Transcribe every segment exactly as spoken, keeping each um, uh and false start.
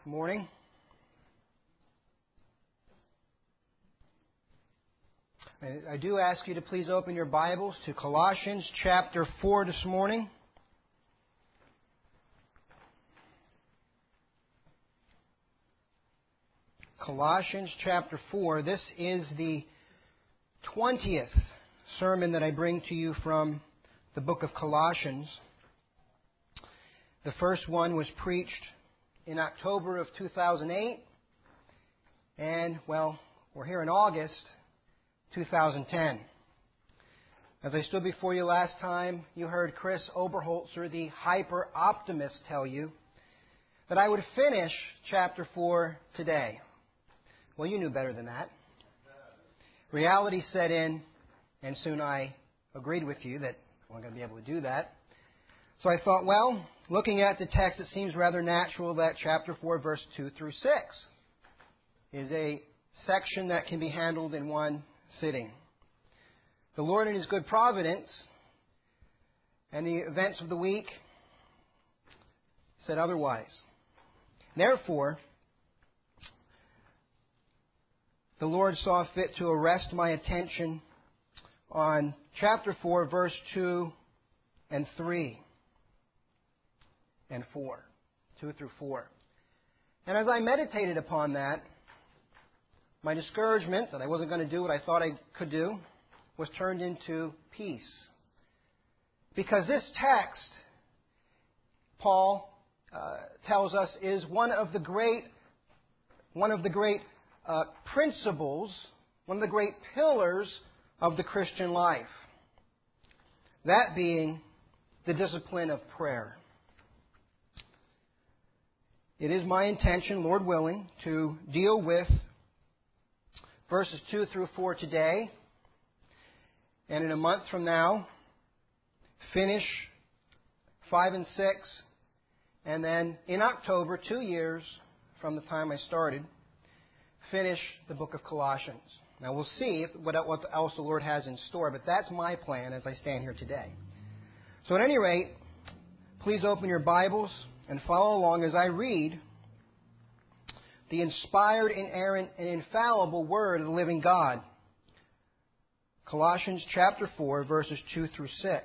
Morning. I do ask you to please open your Bibles to Colossians chapter four this morning. Colossians chapter four. This is the twentieth sermon that I bring to you from the book of Colossians. The first one was preached in October of two thousand eight. And, well, we're here in August two thousand ten. As I stood before you last time, you heard Chris Oberholzer, the hyper-optimist, tell you that I would finish chapter four today. Well, you knew better than that. Reality set in, and soon I agreed with you that I wasn't going to be able to do that. So I thought, well, looking at the text, it seems rather natural that chapter four, verse two through six is a section that can be handled in one sitting. The Lord in His good providence and the events of the week said otherwise. Therefore, the Lord saw fit to arrest my attention on chapter four, verse two and three and four. two through four. And as I meditated upon that, my discouragement that I wasn't going to do what I thought I could do was turned into peace. Because this text, Paul uh, tells us, is one of the great, one of the great uh, principles, one of the great pillars of the Christian life. That being the discipline of prayer. It is my intention, Lord willing, to deal with verses two through four today, and in a month from now, finish five and six, and then in October, two years from the time I started, finish the book of Colossians. Now we'll see what else the Lord has in store, but that's my plan as I stand here today. So at any rate, please open your Bibles and follow along as I read the inspired, inerrant, and infallible Word of the living God. Colossians chapter four, verses two through six.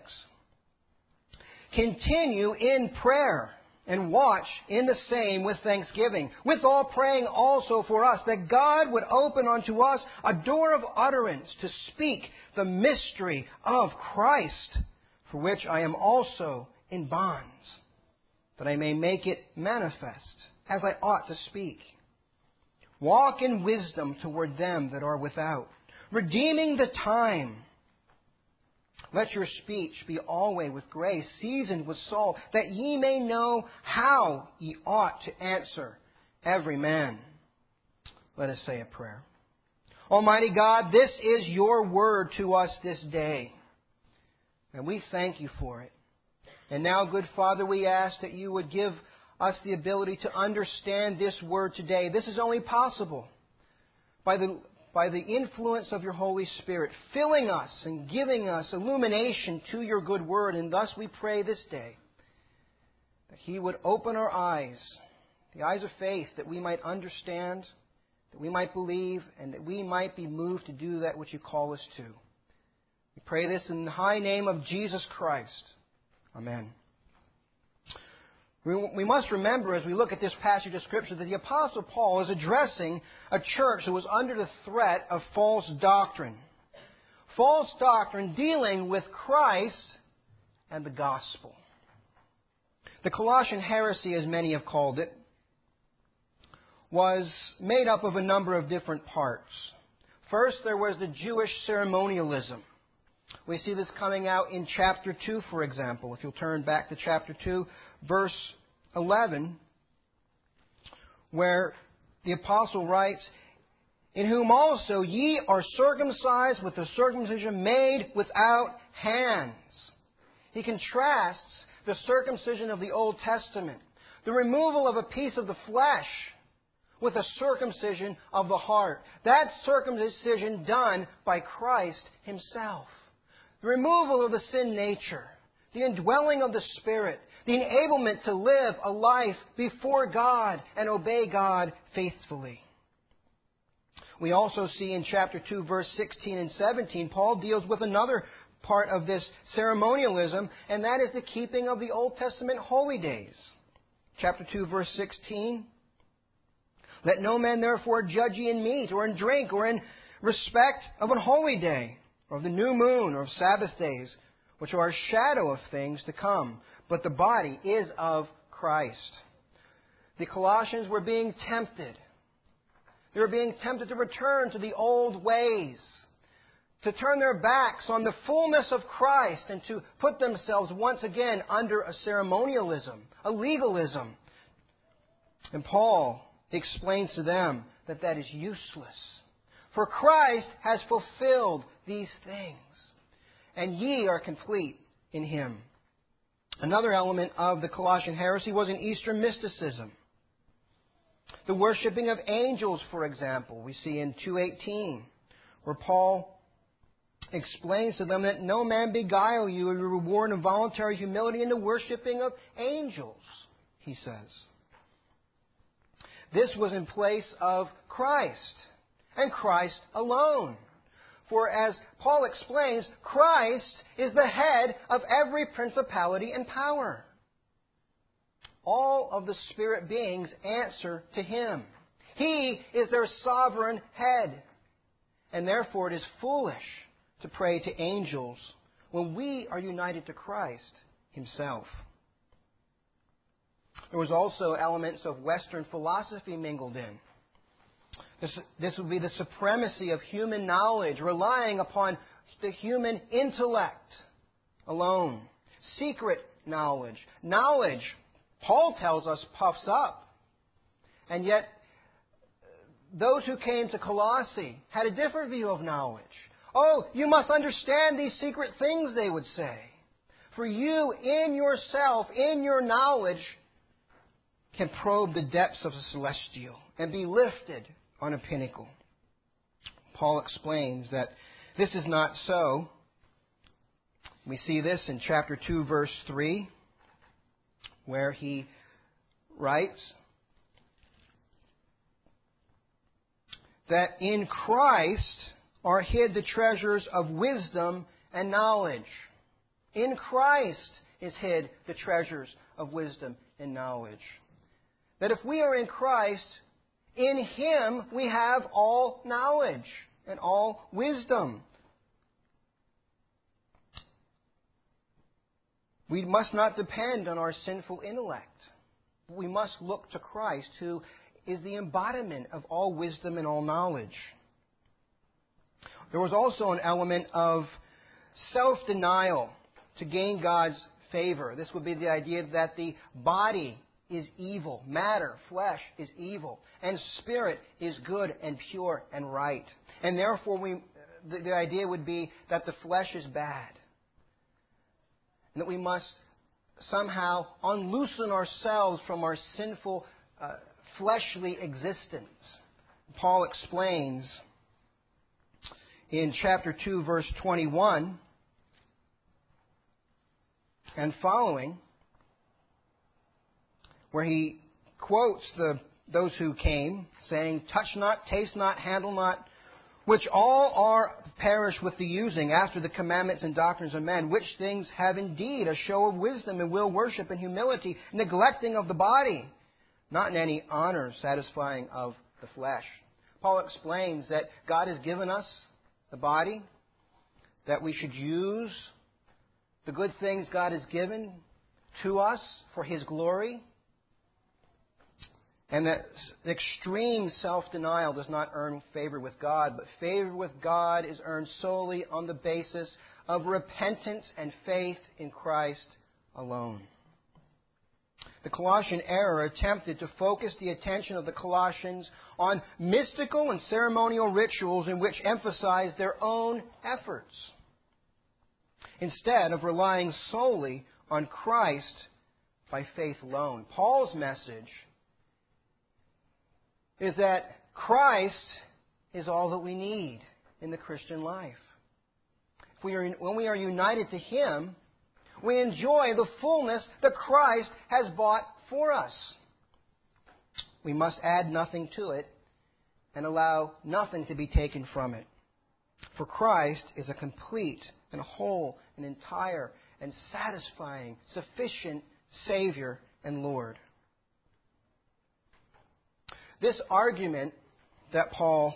Continue in prayer and watch in the same with thanksgiving, with all praying also for us, that God would open unto us a door of utterance to speak the mystery of Christ, for which I am also in bonds, that I may make it manifest as I ought to speak. Walk in wisdom toward them that are without, redeeming the time. Let your speech be always with grace, seasoned with salt, that ye may know how ye ought to answer every man. Let us say a prayer. Almighty God, this is your word to us this day, and we thank you for it. And now, good Father, we ask that you would give us the ability to understand this word today. This is only possible by the, by the influence of your Holy Spirit, filling us and giving us illumination to your good word. And thus we pray this day that He would open our eyes, the eyes of faith, that we might understand, that we might believe, and that we might be moved to do that which you call us to. We pray this in the high name of Jesus Christ. Amen. We must remember as we look at this passage of Scripture that the Apostle Paul is addressing a church that was under the threat of false doctrine. False doctrine dealing with Christ and the gospel. The Colossian heresy, as many have called it, was made up of a number of different parts. First, there was the Jewish ceremonialism. We see this coming out in chapter two, for example. If you'll turn back to chapter two, verse eleven, where the apostle writes, in whom also ye are circumcised with the circumcision made without hands. He contrasts the circumcision of the Old Testament, the removal of a piece of the flesh, with a circumcision of the heart. That circumcision done by Christ Himself. The removal of the sin nature. the indwelling of the Spirit, the enablement to live a life before God and obey God faithfully. We also see in chapter two, verse sixteen and seventeen, Paul deals with another part of this ceremonialism, and that is the keeping of the Old Testament holy days. Chapter two, verse sixteen, let no man therefore judge ye in meat or in drink or in respect of an holy day, or of the new moon, or of Sabbath days, which are a shadow of things to come, but the body is of Christ. The Colossians were being tempted. They were being tempted to return to the old ways, to turn their backs on the fullness of Christ, and to put themselves once again under a ceremonialism, a legalism. And Paul explains to them that that is useless. For Christ has fulfilled these things, and ye are complete in Him. Another element of the Colossian heresy was an Eastern mysticism. The worshipping of angels, for example, we see in two eighteen, where Paul explains to them that no man beguile you in reward of voluntary humility in the worshipping of angels, he says. This was in place of Christ, and Christ alone. For as Paul explains, Christ is the head of every principality and power. All of the spirit beings answer to Him. He is their sovereign head. And therefore it is foolish to pray to angels when we are united to Christ Himself. There was also elements of Western philosophy mingled in. This, this would be the supremacy of human knowledge, relying upon the human intellect alone. Secret knowledge. Knowledge, Paul tells us, puffs up. And yet, those who came to Colossae had a different view of knowledge. Oh, you must understand these secret things, they would say. For you, in yourself, in your knowledge, can probe the depths of the celestial and be lifted on a pinnacle. Paul explains that this is not so. We see this in chapter two, verse three, where he writes that in Christ are hid the treasures of wisdom and knowledge. In Christ is hid the treasures of wisdom and knowledge. That if we are in Christ, in Him we have all knowledge and all wisdom. We must not depend on our sinful intellect. We must look to Christ, who is the embodiment of all wisdom and all knowledge. There was also an element of self-denial to gain God's favor. This would be the idea that the body is evil, matter, flesh is evil, and spirit is good and pure and right. And therefore, we, the, the idea would be that the flesh is bad, and that we must somehow unloosen ourselves from our sinful, uh, fleshly existence. Paul explains in chapter two, verse twenty-one and following, where he quotes the those who came, saying, touch not, taste not, handle not, which all are perished with the using after the commandments and doctrines of men, which things have indeed a show of wisdom and will worship and humility, neglecting of the body, not in any honor satisfying of the flesh. Paul explains that God has given us the body, that we should use the good things God has given to us for His glory, and that extreme self-denial does not earn favor with God, but favor with God is earned solely on the basis of repentance and faith in Christ alone. The Colossian error attempted to focus the attention of the Colossians on mystical and ceremonial rituals in which emphasized their own efforts, instead of relying solely on Christ by faith alone. Paul's message is that Christ is all that we need in the Christian life. If we are, when we are united to Him, we enjoy the fullness that Christ has bought for us. We must add nothing to it and allow nothing to be taken from it. For Christ is a complete and whole and entire and satisfying, sufficient Savior and Lord. This argument that Paul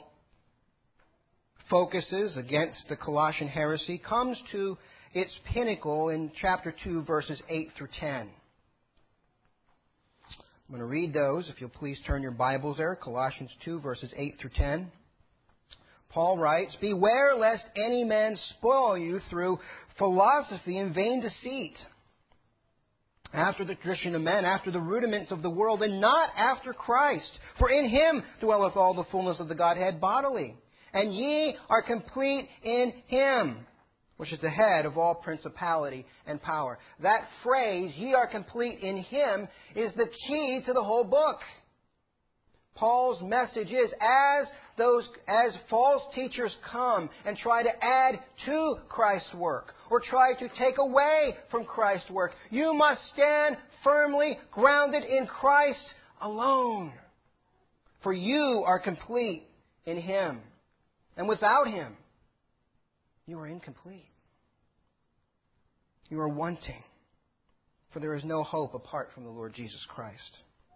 focuses against the Colossian heresy comes to its pinnacle in chapter two, verses eight through ten. I'm going to read those, if you'll please turn your Bibles there, Colossians two, verses eight through ten. Paul writes, "Beware lest any man spoil you through philosophy and vain deceit, after the tradition of men, after the rudiments of the world, and not after Christ. For in Him dwelleth all the fullness of the Godhead bodily. And ye are complete in Him, which is the head of all principality and power." That phrase, "ye are complete in Him," is the key to the whole book. Paul's message is, as those, as false teachers come and try to add to Christ's work, or try to take away from Christ's work, you must stand firmly grounded in Christ alone. For you are complete in Him. And without Him, you are incomplete. You are wanting. For there is no hope apart from the Lord Jesus Christ.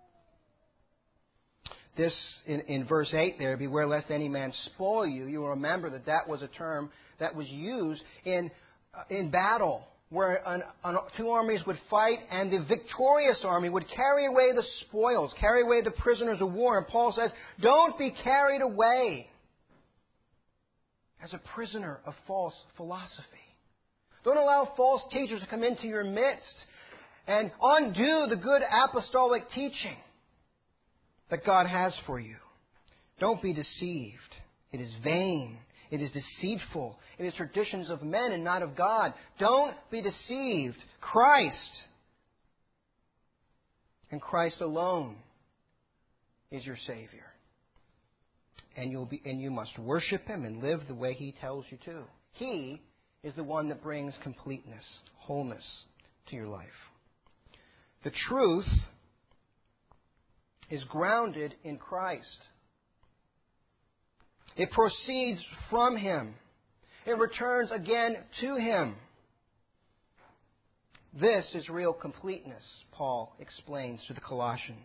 This, in, in verse eight there, "Beware lest any man spoil you." You will remember that that was a term that was used in, uh, in battle, where an, an, two armies would fight and the victorious army would carry away the spoils, carry away the prisoners of war. And Paul says, don't be carried away as a prisoner of false philosophy. Don't allow false teachers to come into your midst and undo the good apostolic teaching that God has for you. Don't be deceived. It is vain. It is deceitful. It is traditions of men and not of God. Don't be deceived. Christ, and Christ alone, is your Savior. And you'll be, and you must worship Him and live the way He tells you to. He is the one that brings completeness, wholeness to your life. The truth is grounded in Christ. It proceeds from Him. It returns again to Him. This is real completeness, Paul explains to the Colossians.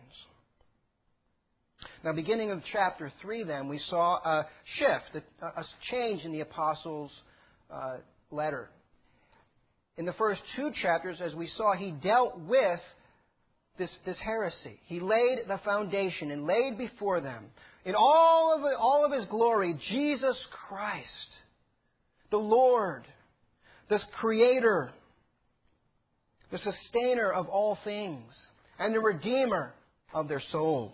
Now, beginning of chapter three, then, we saw a shift, a, a change in the apostles' uh, letter. In the first two chapters, as we saw, he dealt with This, this heresy. He laid the foundation and laid before them, in all of, all of His glory, Jesus Christ, the Lord, the Creator, the Sustainer of all things, and the Redeemer of their souls.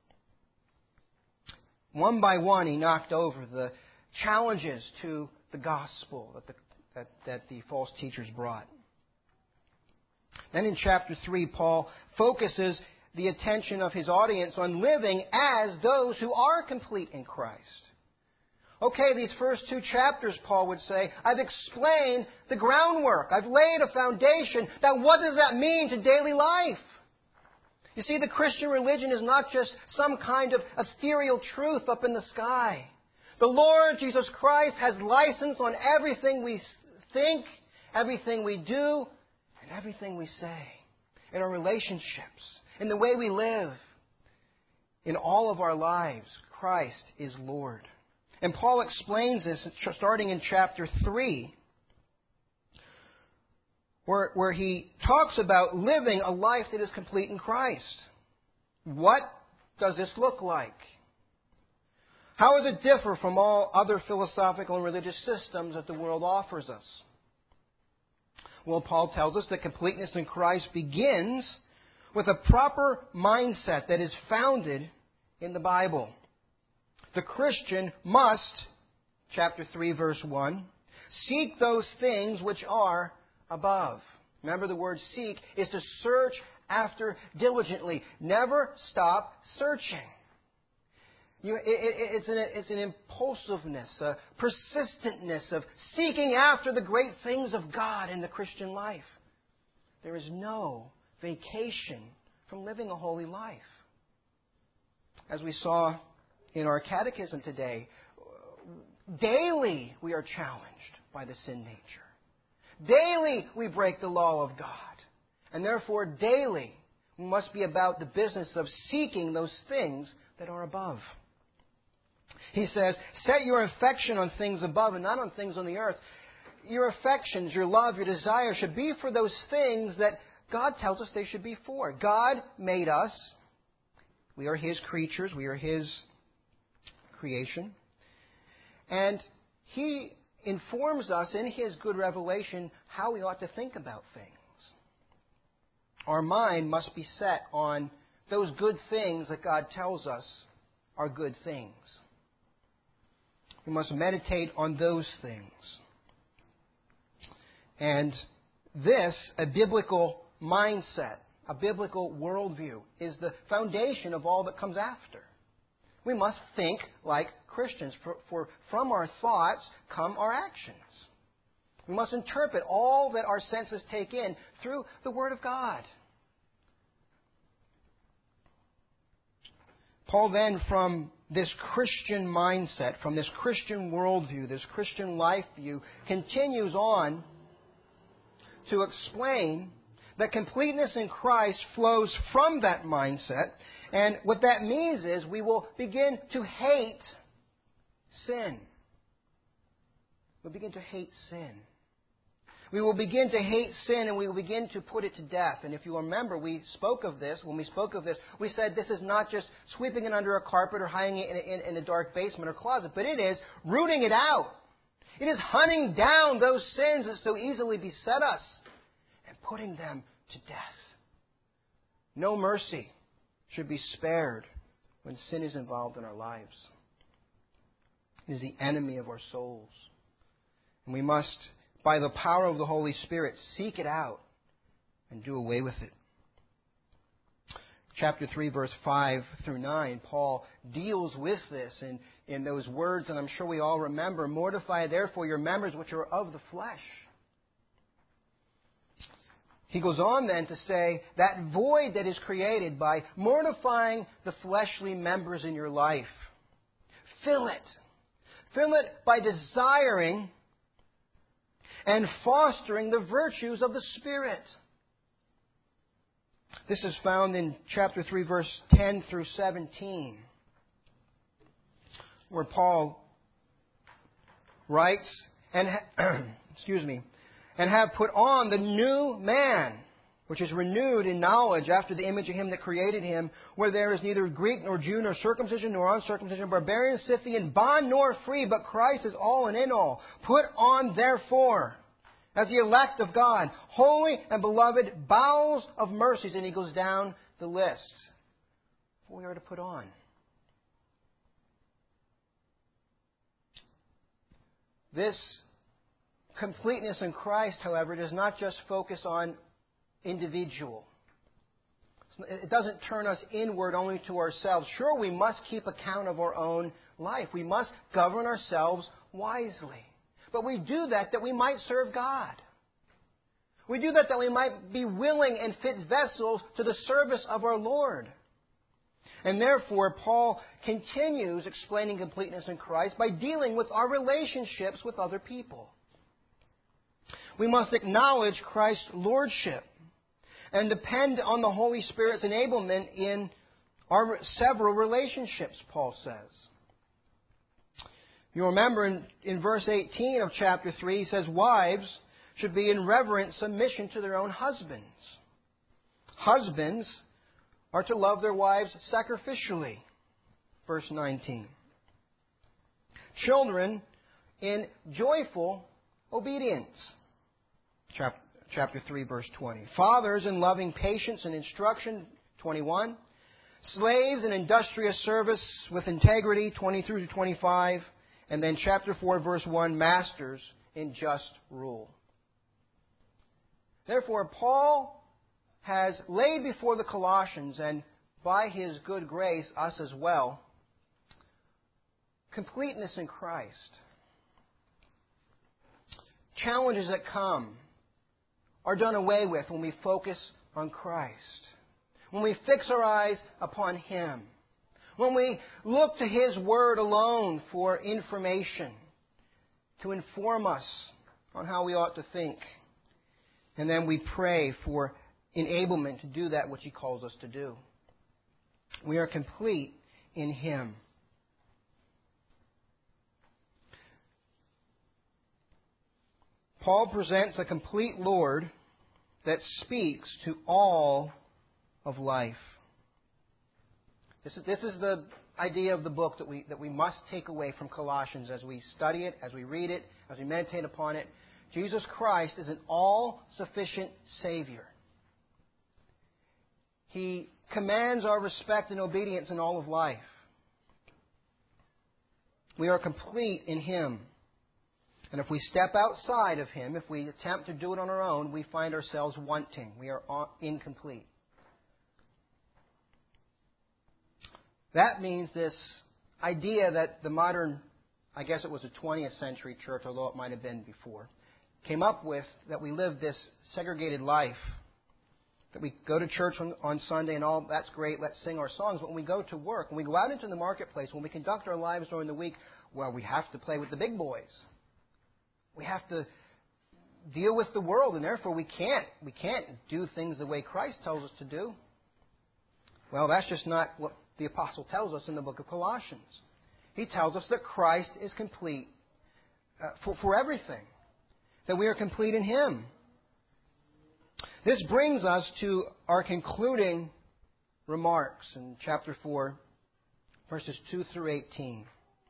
One by one, he knocked over the challenges to the gospel that the, that, that the false teachers brought. Then in chapter three, Paul focuses the attention of his audience on living as those who are complete in Christ. Okay, these first two chapters, Paul would say, I've explained the groundwork. I've laid a foundation. Now, what does that mean to daily life? You see, the Christian religion is not just some kind of ethereal truth up in the sky. The Lord Jesus Christ has license on everything we think, everything we do, and everything we say. In our relationships, in the way we live, in all of our lives, Christ is Lord. And Paul explains this starting in chapter three, where, where he talks about living a life that is complete in Christ. What does this look like? How does it differ from all other philosophical and religious systems that the world offers us? Well, Paul tells us that completeness in Christ begins with a proper mindset that is founded in the Bible. The Christian must, chapter three, verse one, seek those things which are above. Remember, the word seek is to search after diligently. Never stop searching. You, it, it, it's, an, it's an impulsiveness, a persistentness of seeking after the great things of God in the Christian life. There is no vacation from living a holy life. As we saw in our catechism today, daily we are challenged by the sin nature. Daily we break the law of God. And therefore daily we must be about the business of seeking those things that are above. He says, set your affection on things above and not on things on the earth. Your affections, your love, your desire should be for those things that God tells us they should be for. God made us. We are His creatures. We are His creation. And He informs us in His good revelation how we ought to think about things. Our mind must be set on those good things that God tells us are good things. We must meditate on those things. And this, a biblical mindset, a biblical worldview, is the foundation of all that comes after. We must think like Christians, for, for from our thoughts come our actions. We must interpret all that our senses take in through the Word of God. Paul then, from this Christian mindset, from this Christian worldview, this Christian life view, continues on to explain that completeness in Christ flows from that mindset. And what that means is we will begin to hate sin. We'll begin to hate sin. We will begin to hate sin and we will begin to put it to death. And if you remember, we spoke of this. When we spoke of this, we said this is not just sweeping it under a carpet or hiding it in a, in, in a dark basement or closet, but it is rooting it out. It is hunting down those sins that so easily beset us and putting them to death. No mercy should be spared when sin is involved in our lives. It is the enemy of our souls. And we must, by the power of the Holy Spirit, seek it out and do away with it. Chapter three, verse five through nine, Paul deals with this in, in those words, and I'm sure we all remember, mortify therefore your members which are of the flesh. He goes on then to say that void that is created by mortifying the fleshly members in your life, fill it. Fill it by desiring and fostering the virtues of the Spirit. This is found in chapter three, verse ten through seventeen, where Paul writes, and ha- excuse me, and have put on the new man, which is renewed in knowledge after the image of Him that created him, where there is neither Greek nor Jew, nor circumcision nor uncircumcision, barbarian, Scythian, bond nor free, but Christ is all and in all. Put on therefore, as the elect of God, holy and beloved, bowels of mercies. And he goes down the list. What we are to put on. This completeness in Christ, however, does not just focus on individual. It doesn't turn us inward only to ourselves. Sure, we must keep account of our own life. We must govern ourselves wisely. But we do that that we might serve God. We do that that we might be willing and fit vessels to the service of our Lord. And therefore, Paul continues explaining completeness in Christ by dealing with our relationships with other people. We must acknowledge Christ's lordship and depend on the Holy Spirit's enablement in our several relationships, Paul says. You remember in, in verse eighteen of chapter three, he says, wives should be in reverent submission to their own husbands. Husbands are to love their wives sacrificially. Verse nineteen. Children in joyful obedience. Chapter, chapter three, verse twenty. Fathers in loving patience and instruction. twenty-one. Slaves in industrious service with integrity. twenty through to twenty-five. And then chapter four, verse one, masters in just rule. Therefore, Paul has laid before the Colossians, and by his good grace, us as well, completeness in Christ. Challenges that come are done away with when we focus on Christ. When we fix our eyes upon Him. When we look to His Word alone for information to inform us on how we ought to think. And then we pray for enablement to do that which He calls us to do. We are complete in Him. Paul presents a complete Lord that speaks to all of life. This is, this is the idea of the book that we, that we must take away from Colossians as we study it, as we read it, as we meditate upon it. Jesus Christ is an all-sufficient Savior. He commands our respect and obedience in all of life. We are complete in Him. And if we step outside of Him, if we attempt to do it on our own, we find ourselves wanting. We are incomplete. That means this idea that the modern, I guess it was a twentieth century church, although it might have been before, came up with, that we live this segregated life. That we go to church on, on Sunday and all, that's great, let's sing our songs. But when we go to work, when we go out into the marketplace, when we conduct our lives during the week, well, we have to play with the big boys. We have to deal with the world, and therefore we can't, we can't do things the way Christ tells us to do. Well, that's just not what the Apostle tells us in the book of Colossians. He tells us that Christ is complete uh, for, for everything. That we are complete in Him. This brings us to our concluding remarks in chapter four, verses two through eighteen.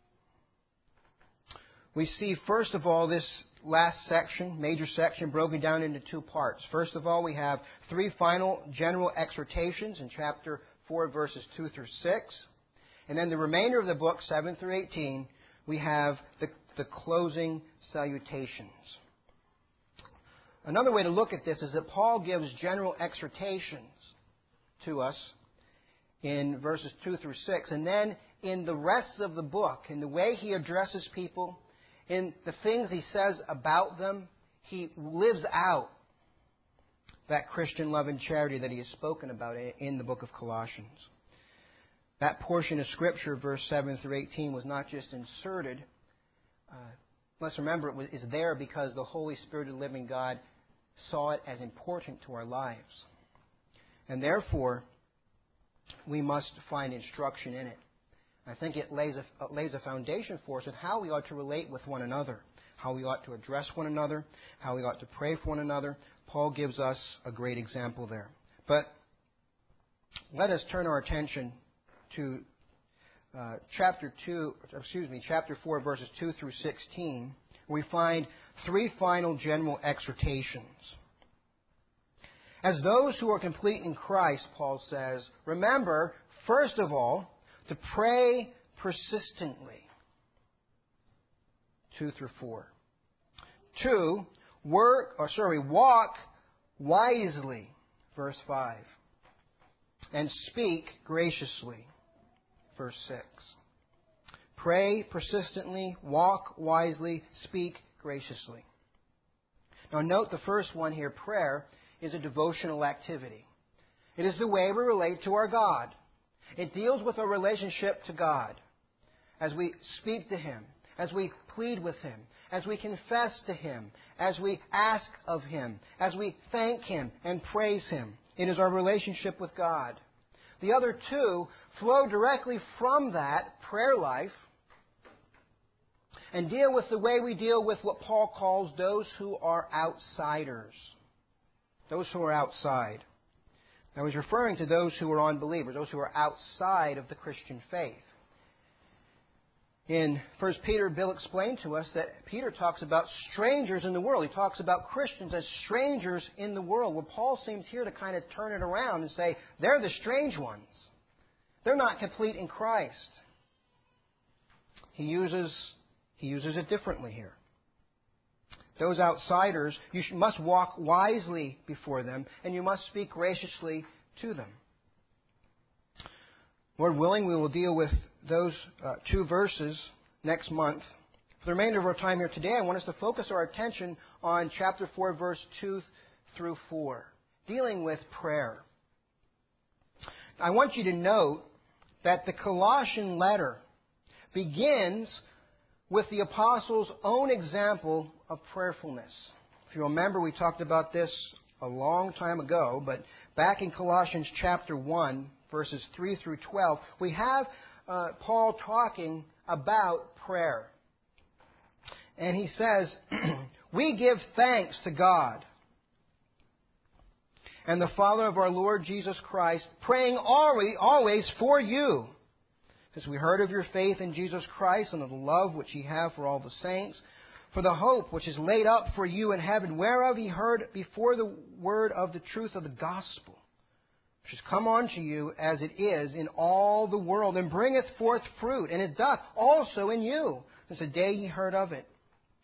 We see, first of all, this last section, major section, broken down into two parts. First of all, we have three final general exhortations in chapter four, verses two through six. And then the remainder of the book, seven through eighteen, we have the, the closing salutations. Another way to look at this is that Paul gives general exhortations to us in verses two through six. And then in the rest of the book, in the way he addresses people, in the things he says about them, he lives out that Christian love and charity that he has spoken about in the book of Colossians. That portion of Scripture, verse seven through eighteen, was not just inserted. Uh, let's remember it was, is there because the Holy Spirit of the living God saw it as important to our lives. And therefore, we must find instruction in it. I think it lays a, lays a foundation for us of how we ought to relate with one another, how we ought to address one another, how we ought to pray for one another. Paul gives us a great example there. But let us turn our attention to uh, chapter two, excuse me, chapter four, verses two through sixteen, where we find three final general exhortations. As those who are complete in Christ, Paul says, remember, first of all, to pray persistently. Two through four. Two, work, or sorry, walk wisely. Verse five. And speak graciously. Verse six. Pray persistently, walk wisely, speak graciously. Now note the first one here, prayer, is a devotional activity. It is the way we relate to our God. It deals with our relationship to God as we speak to Him, as we plead with Him, as we confess to Him, as we ask of Him, as we thank Him and praise Him. It is our relationship with God. The other two flow directly from that prayer life and deal with the way we deal with what Paul calls those who are outsiders. Those who are outside. Now he's referring to those who are unbelievers, those who are outside of the Christian faith. In First Peter, Bill explained to us that Peter talks about strangers in the world. He talks about Christians as strangers in the world. Well, Paul seems here to kind of turn it around and say, they're the strange ones. They're not complete in Christ. He uses, he uses it differently here. Those outsiders, you must walk wisely before them, and you must speak graciously to them. Lord willing, we will deal with those uh, two verses next month. For the remainder of our time here today, I want us to focus our attention on chapter four, verse two through four, dealing with prayer. I want you to note that the Colossian letter begins with the apostles' own example of prayerfulness. If you remember, we talked about this a long time ago, but back in Colossians chapter one, verses three through twelve, we have uh, Paul talking about prayer. And he says, "We give thanks to God and the Father of our Lord Jesus Christ, praying always for you, because we heard of your faith in Jesus Christ and of the love which ye have for all the saints, for the hope which is laid up for you in heaven, whereof ye heard before the word of the truth of the gospel, which is come unto you as it is in all the world, and bringeth forth fruit, and it doth also in you, since the day ye heard of it.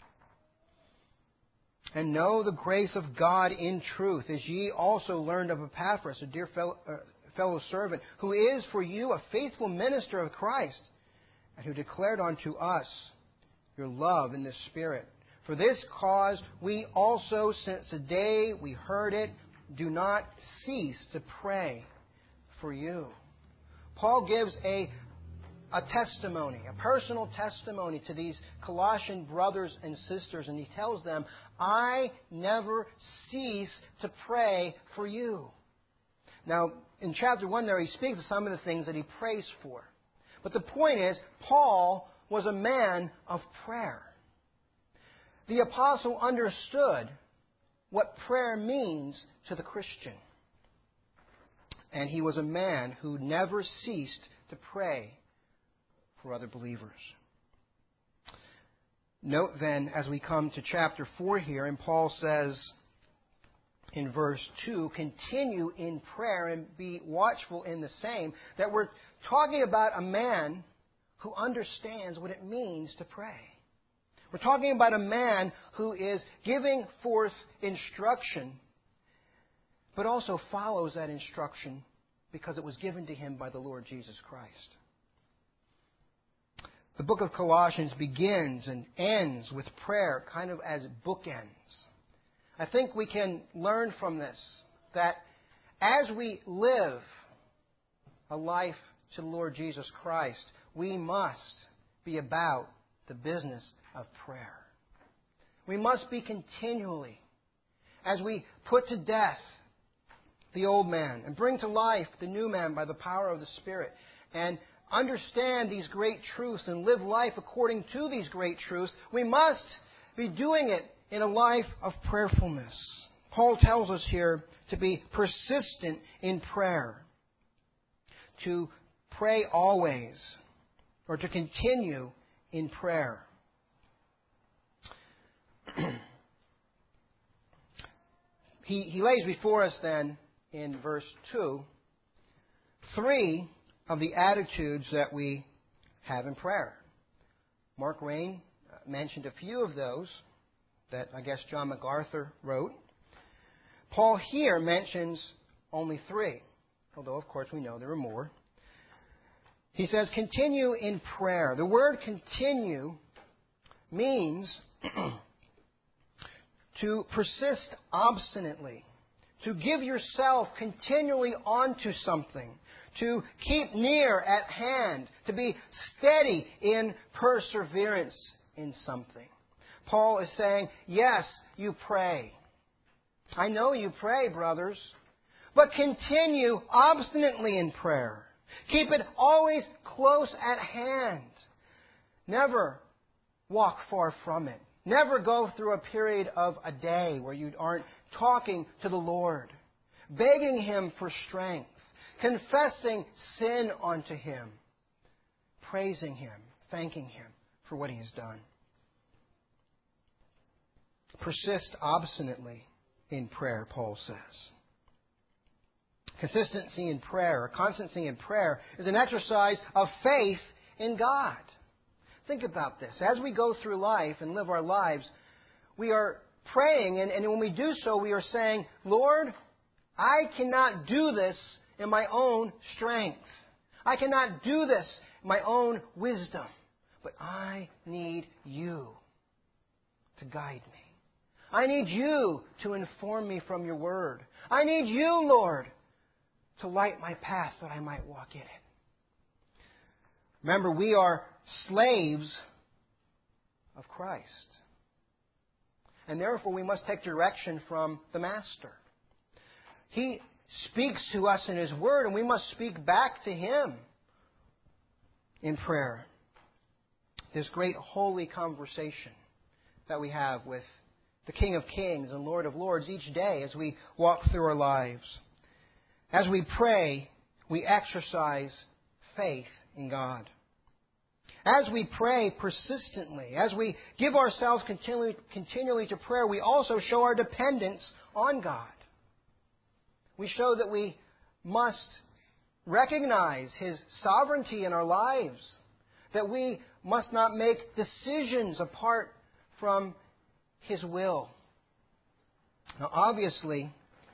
And know the grace of God in truth, as ye also learned of Epaphras, a dear fellow, uh, fellow servant, who is for you a faithful minister of Christ, and who declared unto us your love in the Spirit. For this cause we also, since the day we heard it, do not cease to pray for you." Paul gives a a testimony, a personal testimony to these Colossian brothers and sisters, and he tells them, "I never cease to pray for you." Now, in chapter one there, he speaks of some of the things that he prays for. But the point is, Paul was a man of prayer. The apostle understood what prayer means to the Christian. And he was a man who never ceased to pray for other believers. Note then, as we come to chapter four here, and Paul says in verse two, "Continue in prayer and be watchful in the same," that we're talking about a man who understands what it means to pray. We're talking about a man who is giving forth instruction, but also follows that instruction because it was given to him by the Lord Jesus Christ. The book of Colossians begins and ends with prayer kind of as bookends. I think we can learn from this that as we live a life to the Lord Jesus Christ, we must be about the business of prayer. We must be continually, as we put to death the old man and bring to life the new man by the power of the Spirit, and understand these great truths and live life according to these great truths, we must be doing it in a life of prayerfulness. Paul tells us here to be persistent in prayer, to pray always, or to continue in prayer. he, he lays before us then, in verse two, three of the attitudes that we have in prayer. Mark Rain mentioned a few of those that I guess John MacArthur wrote. Paul here mentions only three, although of course we know there are more. He says, "Continue in prayer." The word "continue" means to persist obstinately, to give yourself continually onto something, to keep near at hand, to be steady in perseverance in something. Paul is saying, yes, you pray. I know you pray, brothers, but continue obstinately in prayer. Keep it always close at hand. Never walk far from it. Never go through a period of a day where you aren't talking to the Lord, begging Him for strength, confessing sin unto Him, praising Him, thanking Him for what He has done. Persist obstinately in prayer, Paul says. Consistency in prayer, or constancy in prayer, is an exercise of faith in God. Think about this. As we go through life and live our lives, we are praying, and, and when we do so, we are saying, Lord, I cannot do this in my own strength. I cannot do this in my own wisdom. But I need You to guide me. I need You to inform me from Your Word. I need You, Lord, to light my path that I might walk in it. Remember, we are slaves of Christ. And therefore, we must take direction from the Master. He speaks to us in His Word, and we must speak back to Him in prayer. This great holy conversation that we have with the King of Kings and Lord of Lords each day as we walk through our lives. As we pray, we exercise faith in God. As we pray persistently, as we give ourselves continually, continually to prayer, we also show our dependence on God. We show that we must recognize His sovereignty in our lives, that we must not make decisions apart from His will. Now, obviously,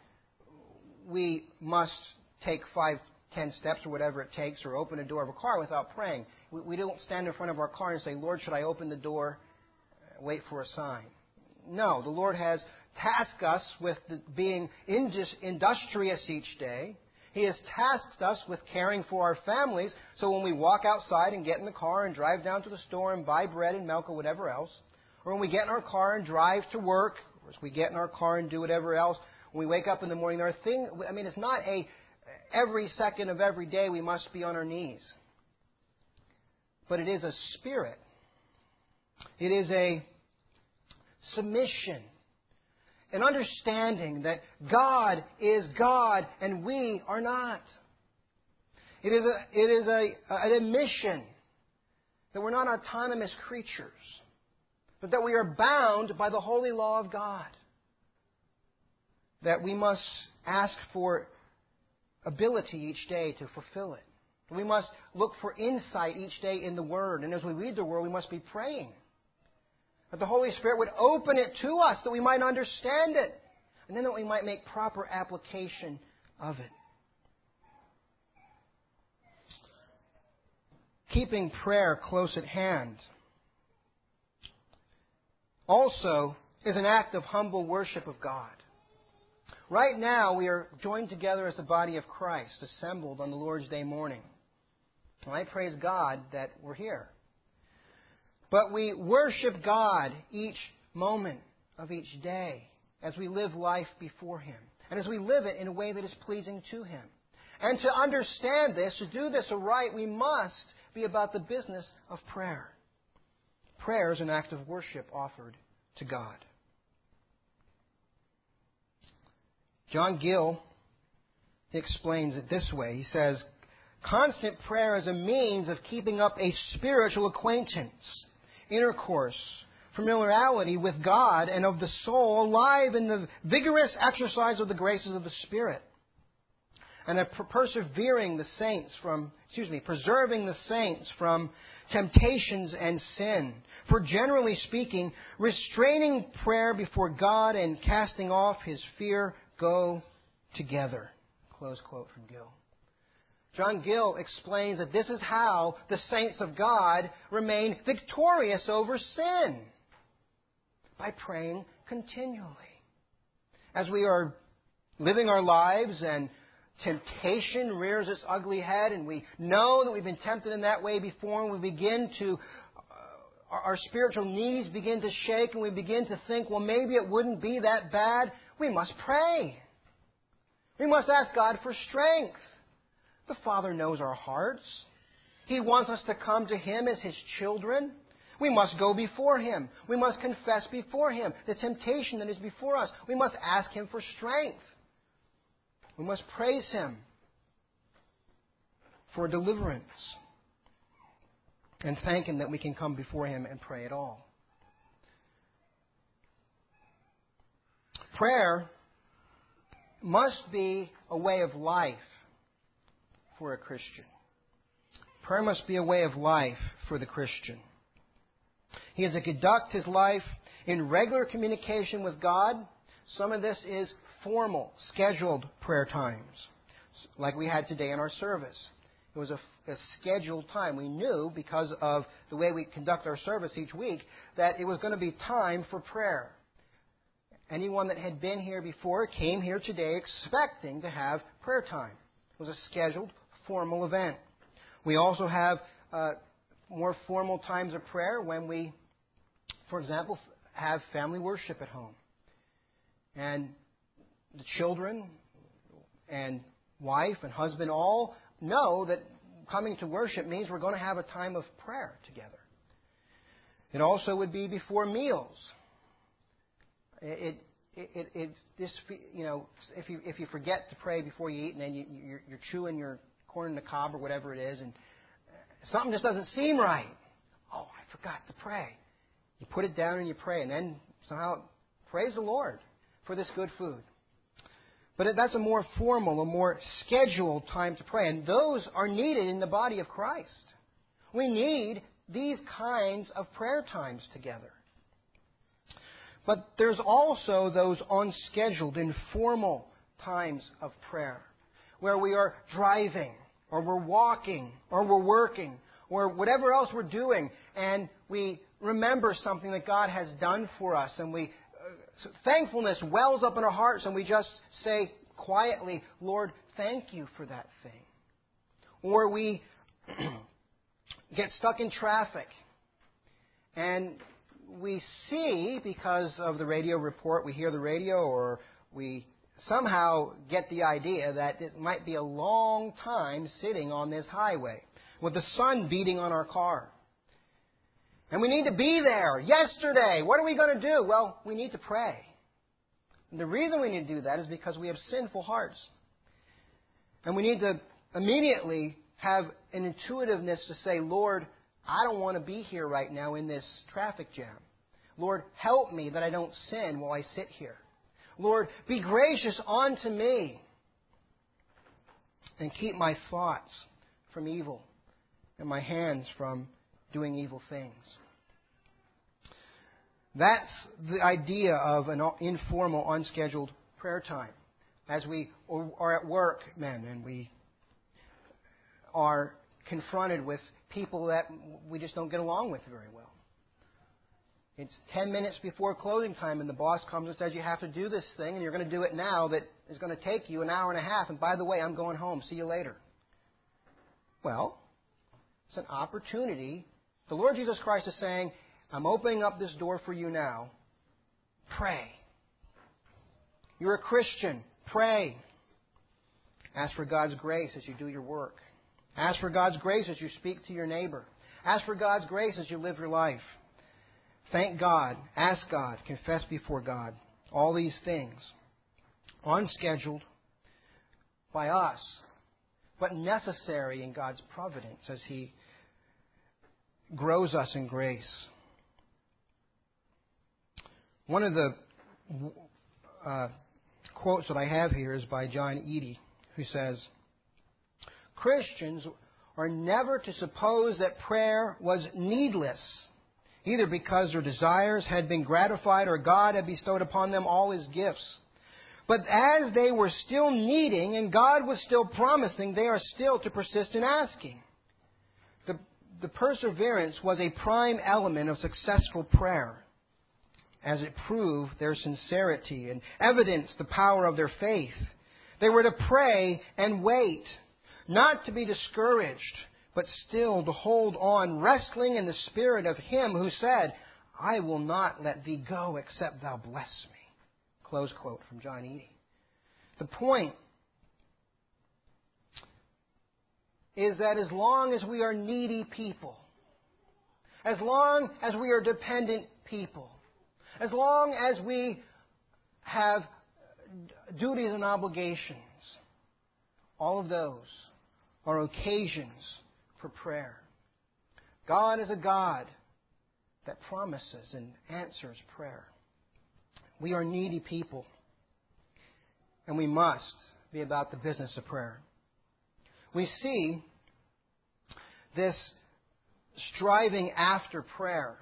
we must take five, ten steps or whatever it takes, or open a door of a car without praying. We, we don't stand in front of our car and say, Lord, should I open the door? Wait for a sign. No, the Lord has tasked us with the, being indus- industrious each day. He has tasked us with caring for our families, so when we walk outside and get in the car and drive down to the store and buy bread and milk or whatever else, or when we get in our car and drive to work, or as we get in our car and do whatever else, when we wake up in the morning, there are things, I mean, it's not a every second of every day we must be on our knees. But it is a spirit. It is a submission. An understanding that God is God and we are not. It is a, it is a, an admission that we're not autonomous creatures, but that we are bound by the holy law of God. That we must ask for ability each day to fulfill it. We must look for insight each day in the Word. And as we read the Word, we must be praying that the Holy Spirit would open it to us, that we might understand it, and then that we might make proper application of it. Keeping prayer close at hand also is an act of humble worship of God. Right now, we are joined together as the body of Christ, assembled on the Lord's Day morning. And I praise God that we're here. But we worship God each moment of each day as we live life before Him, and as we live it in a way that is pleasing to Him. And to understand this, to do this aright, we must be about the business of prayer. Prayer is an act of worship offered to God. John Gill explains it this way. He says, constant prayer is a means of keeping up a spiritual acquaintance, intercourse, familiarity with God and of the soul, alive in the vigorous exercise of the graces of the Spirit, and of persevering the saints from, excuse me, preserving the saints from temptations and sin. For generally speaking, restraining prayer before God and casting off His fear go together. Close quote from Gill. John Gill explains that this is how the saints of God remain victorious over sin. By praying continually. As we are living our lives and temptation rears its ugly head and we know that we've been tempted in that way before, and we begin to, uh, our, our spiritual knees begin to shake and we begin to think, well, maybe it wouldn't be that bad, we must pray. We must ask God for strength. The Father knows our hearts. He wants us to come to Him as His children. We must go before Him. We must confess before Him the temptation that is before us. We must ask Him for strength. We must praise Him for deliverance and thank Him that we can come before Him and pray at all. Prayer must be a way of life for a Christian. Prayer must be a way of life for the Christian. He is to conduct his life in regular communication with God. Some of this is formal, scheduled prayer times, like we had today in our service. It was a, a scheduled time. We knew, because of the way we conduct our service each week, that it was going to be time for prayer. Anyone that had been here before came here today expecting to have prayer time. It was a scheduled, formal event. We also have uh, more formal times of prayer when we, for example, have family worship at home. And the children and wife and husband all know that coming to worship means we're going to have a time of prayer together. It also would be before meals. It, it, it, it's this, you know, if you if you forget to pray before you eat, and then you, you're, you're chewing your corn on the cob or whatever it is, and something just doesn't seem right. Oh, I forgot to pray. You put it down and you pray, and then somehow praise the Lord for this good food. But that's a more formal, a more scheduled time to pray, and those are needed in the body of Christ. We need these kinds of prayer times together. But there's also those unscheduled, informal times of prayer where we are driving, or we're walking, or we're working, or whatever else we're doing, and we remember something that God has done for us, and we uh, thankfulness wells up in our hearts, and we just say quietly, Lord, thank you for that thing. Or we get stuck in traffic, and we see, because of the radio report, we hear the radio, or we somehow get the idea that it might be a long time sitting on this highway with the sun beating on our car. And we need to be there yesterday. What are we going to do? Well, we need to pray. And the reason we need to do that is because we have sinful hearts. And we need to immediately have an intuitiveness to say, Lord, I don't want to be here right now in this traffic jam. Lord, help me that I don't sin while I sit here. Lord, be gracious unto me and keep my thoughts from evil and my hands from doing evil things. That's the idea of an informal, unscheduled prayer time. As we are at work, men, and we are confronted with people that we just don't get along with very well. It's ten minutes before closing time, and the boss comes and says, you have to do this thing, and you're going to do it now that is going to take you an hour and a half, and by the way, I'm going home. See you later. Well, it's an opportunity. The Lord Jesus Christ is saying, I'm opening up this door for you now. Pray. You're a Christian. Pray. Ask for God's grace as you do your work. Ask for God's grace as you speak to your neighbor. Ask for God's grace as you live your life. Thank God. Ask God. Confess before God. All these things. Unscheduled by us, but necessary in God's providence as He grows us in grace. One of the uh, quotes that I have here is by John Eadie, who says, Christians are never to suppose that prayer was needless, either because their desires had been gratified or God had bestowed upon them all His gifts. But as they were still needing and God was still promising, they are still to persist in asking. The, the perseverance was a prime element of successful prayer, as it proved their sincerity and evidenced the power of their faith. They were to pray and wait, not to be discouraged, but still to hold on, wrestling in the spirit of Him who said, I will not let thee go except thou bless me. Close quote from John Eadie. The point is that as long as we are needy people, as long as we are dependent people, as long as we have duties and obligations, all of those are occasions for prayer. God is a God that promises and answers prayer. We are needy people, and we must be about the business of prayer. We see this striving after prayer,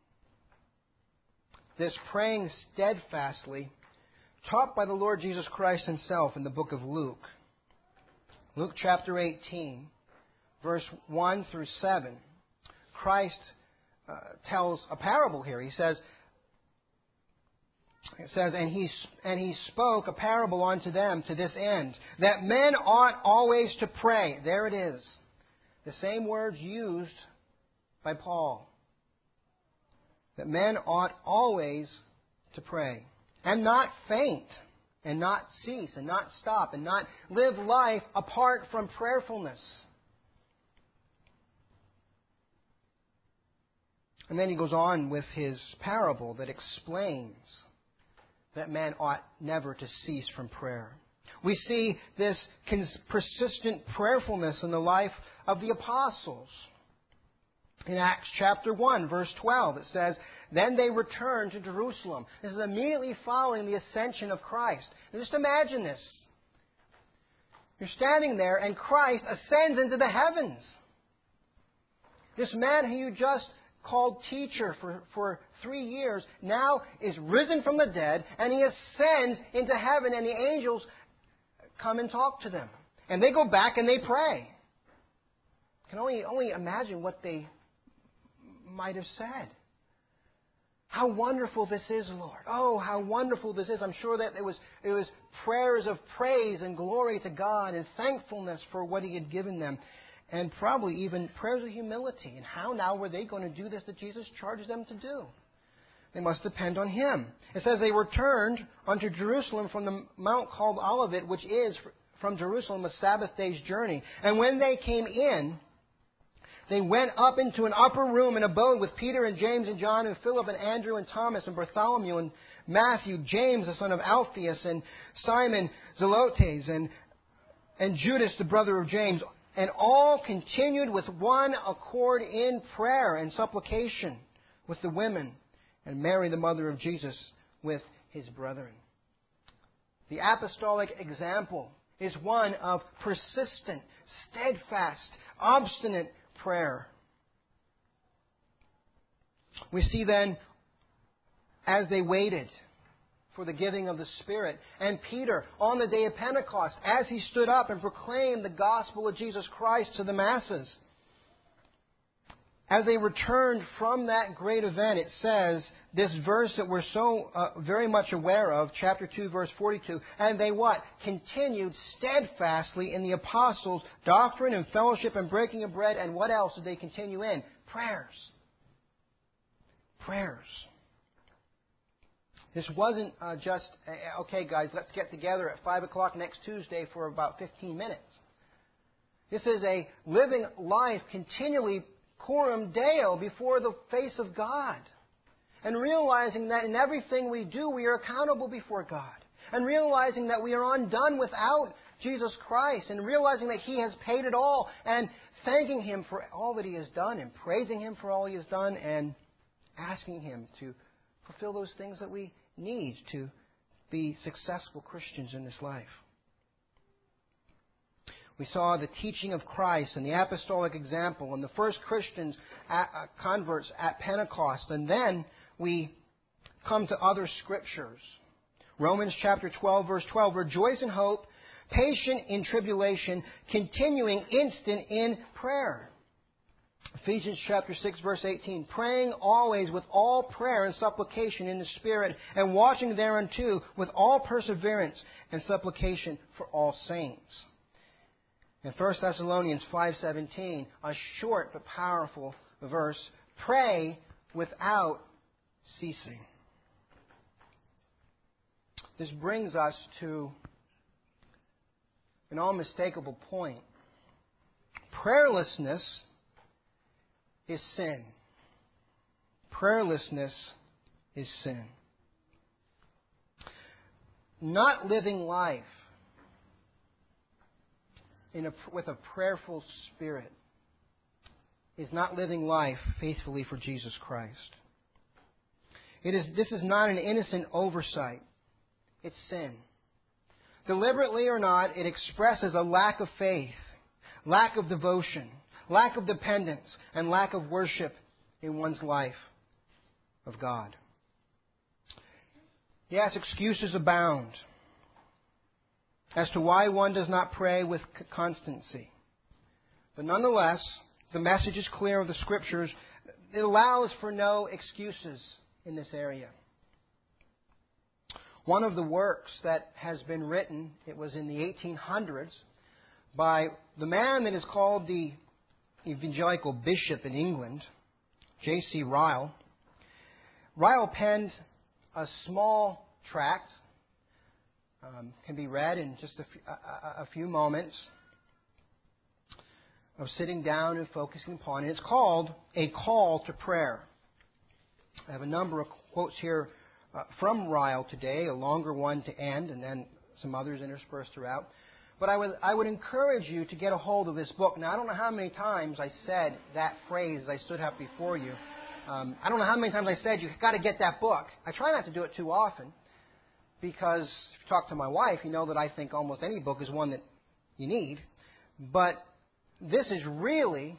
this praying steadfastly, taught by the Lord Jesus Christ Himself in the book of Luke. Luke chapter eighteen, verse one through seven. Christ uh, tells a parable here. He says, It says, and he, and he spoke a parable unto them to this end, that men ought always to pray. There it is. The same words used by Paul. That men ought always to pray. And not faint. And not cease. And not stop. And not live life apart from prayerfulness. And then he goes on with his parable that explains that man ought never to cease from prayer. We see this persistent prayerfulness in the life of the apostles. In Acts chapter one, verse twelve, it says, Then they returned to Jerusalem. This is immediately following the ascension of Christ. And just imagine this. You're standing there and Christ ascends into the heavens. This man who you just called teacher for, for three years, now is risen from the dead, and he ascends into heaven, and the angels come and talk to them. And they go back and they pray. You can only, only imagine what they might have said. How wonderful this is, Lord. Oh, how wonderful this is. I'm sure that it was, it was prayers of praise and glory to God and thankfulness for what He had given them. And probably even prayers of humility. And how now were they going to do this that Jesus charged them to do? They must depend on Him. It says they returned unto Jerusalem from the mount called Olivet, which is from Jerusalem a Sabbath day's journey. And when they came in, they went up into an upper room and abode with Peter and James and John and Philip and Andrew and Thomas and Bartholomew and Matthew, James the son of Alphaeus and Simon Zelotes and, and Judas the brother of James. And all continued with one accord in prayer and supplication with the women, and Mary, the mother of Jesus, with his brethren. The apostolic example is one of persistent, steadfast, obstinate prayer. We see then, as they waited for the giving of the Spirit. And Peter, on the day of Pentecost, as he stood up and proclaimed the gospel of Jesus Christ to the masses, as they returned from that great event, it says, this verse that we're so uh, very much aware of, chapter two, verse forty-two, and they what? Continued steadfastly in the apostles' doctrine and fellowship and breaking of bread, and what else did they continue in? Prayers. Prayers. This wasn't uh, just, uh, okay guys, let's get together at five o'clock next Tuesday for about fifteen minutes. This is a living life continually coram Deo before the face of God. And realizing that in everything we do, we are accountable before God. And realizing that we are undone without Jesus Christ. And realizing that He has paid it all. And thanking Him for all that He has done. And praising Him for all He has done. And asking Him to fulfill those things that we need to be successful Christians in this life. We saw the teaching of Christ and the apostolic example and the first Christians, at, uh, converts at Pentecost. And then we come to other scriptures. Romans chapter twelve, verse twelve. Rejoice in hope, patient in tribulation, continuing instant in prayer. Ephesians chapter six, verse eighteen. Praying always with all prayer and supplication in the Spirit, and watching thereunto with all perseverance and supplication for all saints. In First Thessalonians five seventeen, a short but powerful verse, pray without ceasing. This brings us to an unmistakable point. Prayerlessness is sin. Prayerlessness is sin. Not living life in a, with a prayerful spirit is not living life faithfully for Jesus Christ. It is, this is not an innocent oversight. It's sin. Deliberately or not, it expresses a lack of faith, lack of devotion, lack of dependence, and lack of worship in one's life of God. Yes, excuses abound as to why one does not pray with constancy. But nonetheless, the message is clear of the Scriptures. It allows for no excuses in this area. one of the works that has been written, it was in the eighteen hundreds, by the man that is called the evangelical bishop in England, J C Ryle. Ryle penned a small tract, um, can be read in just a few, a, a few moments of sitting down and focusing upon it. It's called A Call to Prayer. I have a number of quotes here uh, from Ryle today, a longer one to end, and then some others interspersed throughout. But I would, I would encourage you to get a hold of this book. Now, I don't know how many times I said that phrase as I stood up before you. Um, I don't know how many times I said, you've got to get that book. I try not to do it too often, because if you talk to my wife, you know that I think almost any book is one that you need. But this is really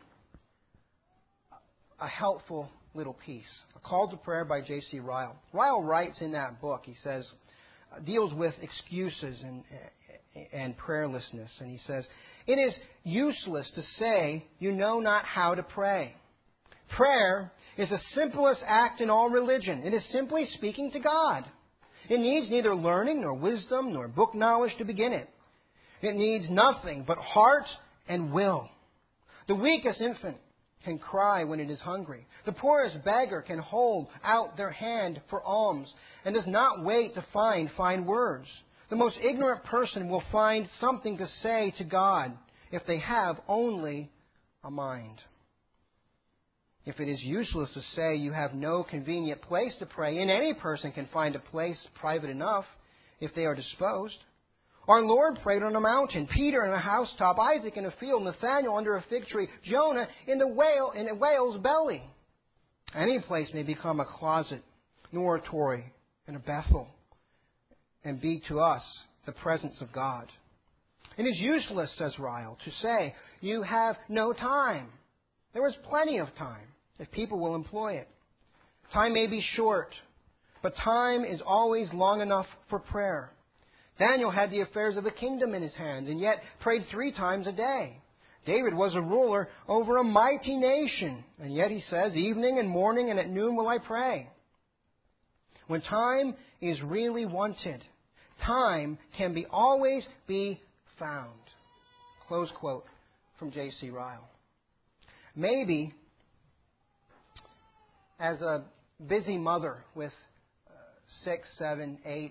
a helpful little piece. A Call to Prayer by J C Ryle. Ryle writes in that book, he says, uh, deals with excuses and, and prayerlessness. And he says, it is useless to say you know not how to pray. Prayer is the simplest act in all religion. It is simply speaking to God. It needs neither learning nor wisdom nor book knowledge to begin it. It needs nothing but heart and will. The weakest infant can cry when it is hungry. The poorest beggar can hold out their hand for alms and does not wait to find fine words. The most ignorant person will find something to say to God if they have only a mind. If it is useless to say you have no convenient place to pray, and any person can find a place private enough if they are disposed. Our Lord prayed on a mountain, Peter in a housetop, Isaac in a field, Nathanael under a fig tree, Jonah in the whale in a whale's belly. Any place may become a closet, an oratory, and a Bethel, and be to us the presence of God. It is useless, says Ryle, to say you have no time. There is plenty of time if people will employ it. Time may be short, but time is always long enough for prayer. Daniel had the affairs of the kingdom in his hands, and yet prayed three times a day. David was a ruler over a mighty nation, and yet he says, evening and morning and at noon will I pray. When time is really wanted, time can be always be found. Close quote from J C Ryle. Maybe, as a busy mother with uh, six, seven, eight,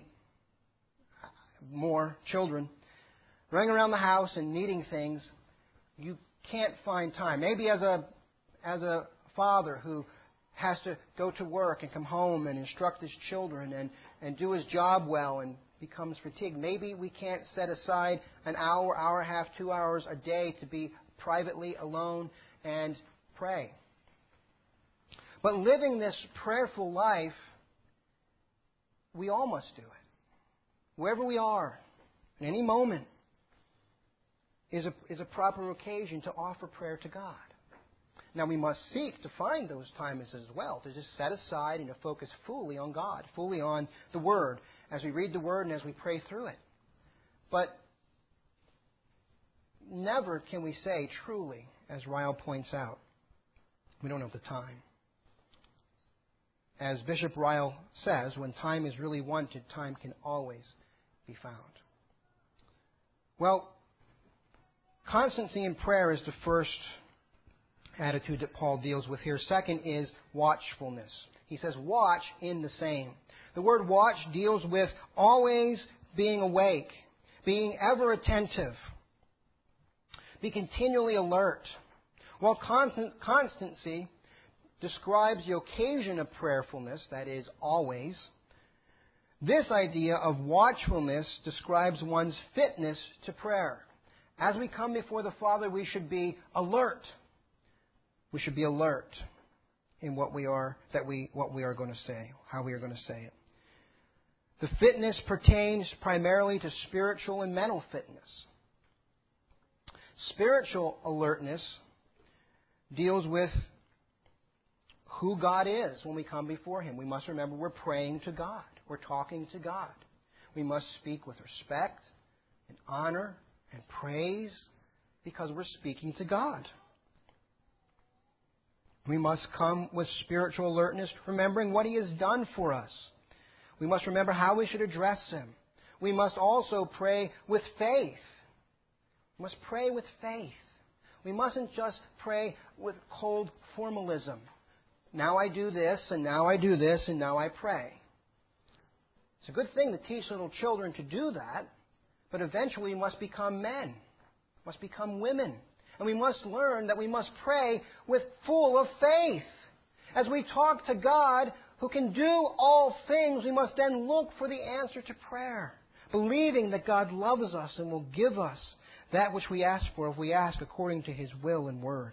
more children, running around the house and needing things, you can't find time. Maybe as a as a father who has to go to work and come home and instruct his children and, and do his job well and becomes fatigued. Maybe we can't set aside an hour, hour and a half, two hours a day to be privately alone and pray. But living this prayerful life, we all must do it. Wherever we are, in any moment, is a, is a proper occasion to offer prayer to God. Now, we must seek to find those times as well, to just set aside and to focus fully on God, fully on the Word, as we read the Word and as we pray through it. But never can we say truly, as Ryle points out, we don't have the time. As Bishop Ryle says, when time is really wanted, time can always be found. Well, constancy in prayer is the first attitude that Paul deals with here. Second is watchfulness. He says, watch in the same. The word watch deals with always being awake, being ever attentive, be continually alert. While constant, constancy describes the occasion of prayerfulness, that is, always, this idea of watchfulness describes one's fitness to prayer. As we come before the Father, we should be alert. We should be alert in what we are that we what we are going to say, how we are going to say it. The fitness pertains primarily to spiritual and mental fitness. Spiritual alertness deals with who God is when we come before Him. We must remember we're praying to God. We're talking to God. We must speak with respect and honor and praise because we're speaking to God. We must come with spiritual alertness, remembering what He has done for us. We must remember how we should address Him. We must also pray with faith. We must pray with faith. We mustn't just pray with cold formalism. Now I do this, and now I do this, and now I pray. It's a good thing to teach little children to do that, but eventually we must become men, must become women. And we must learn that we must pray with full of faith. As we talk to God, who can do all things, we must then look for the answer to prayer, believing that God loves us and will give us that which we ask for if we ask according to His will and word.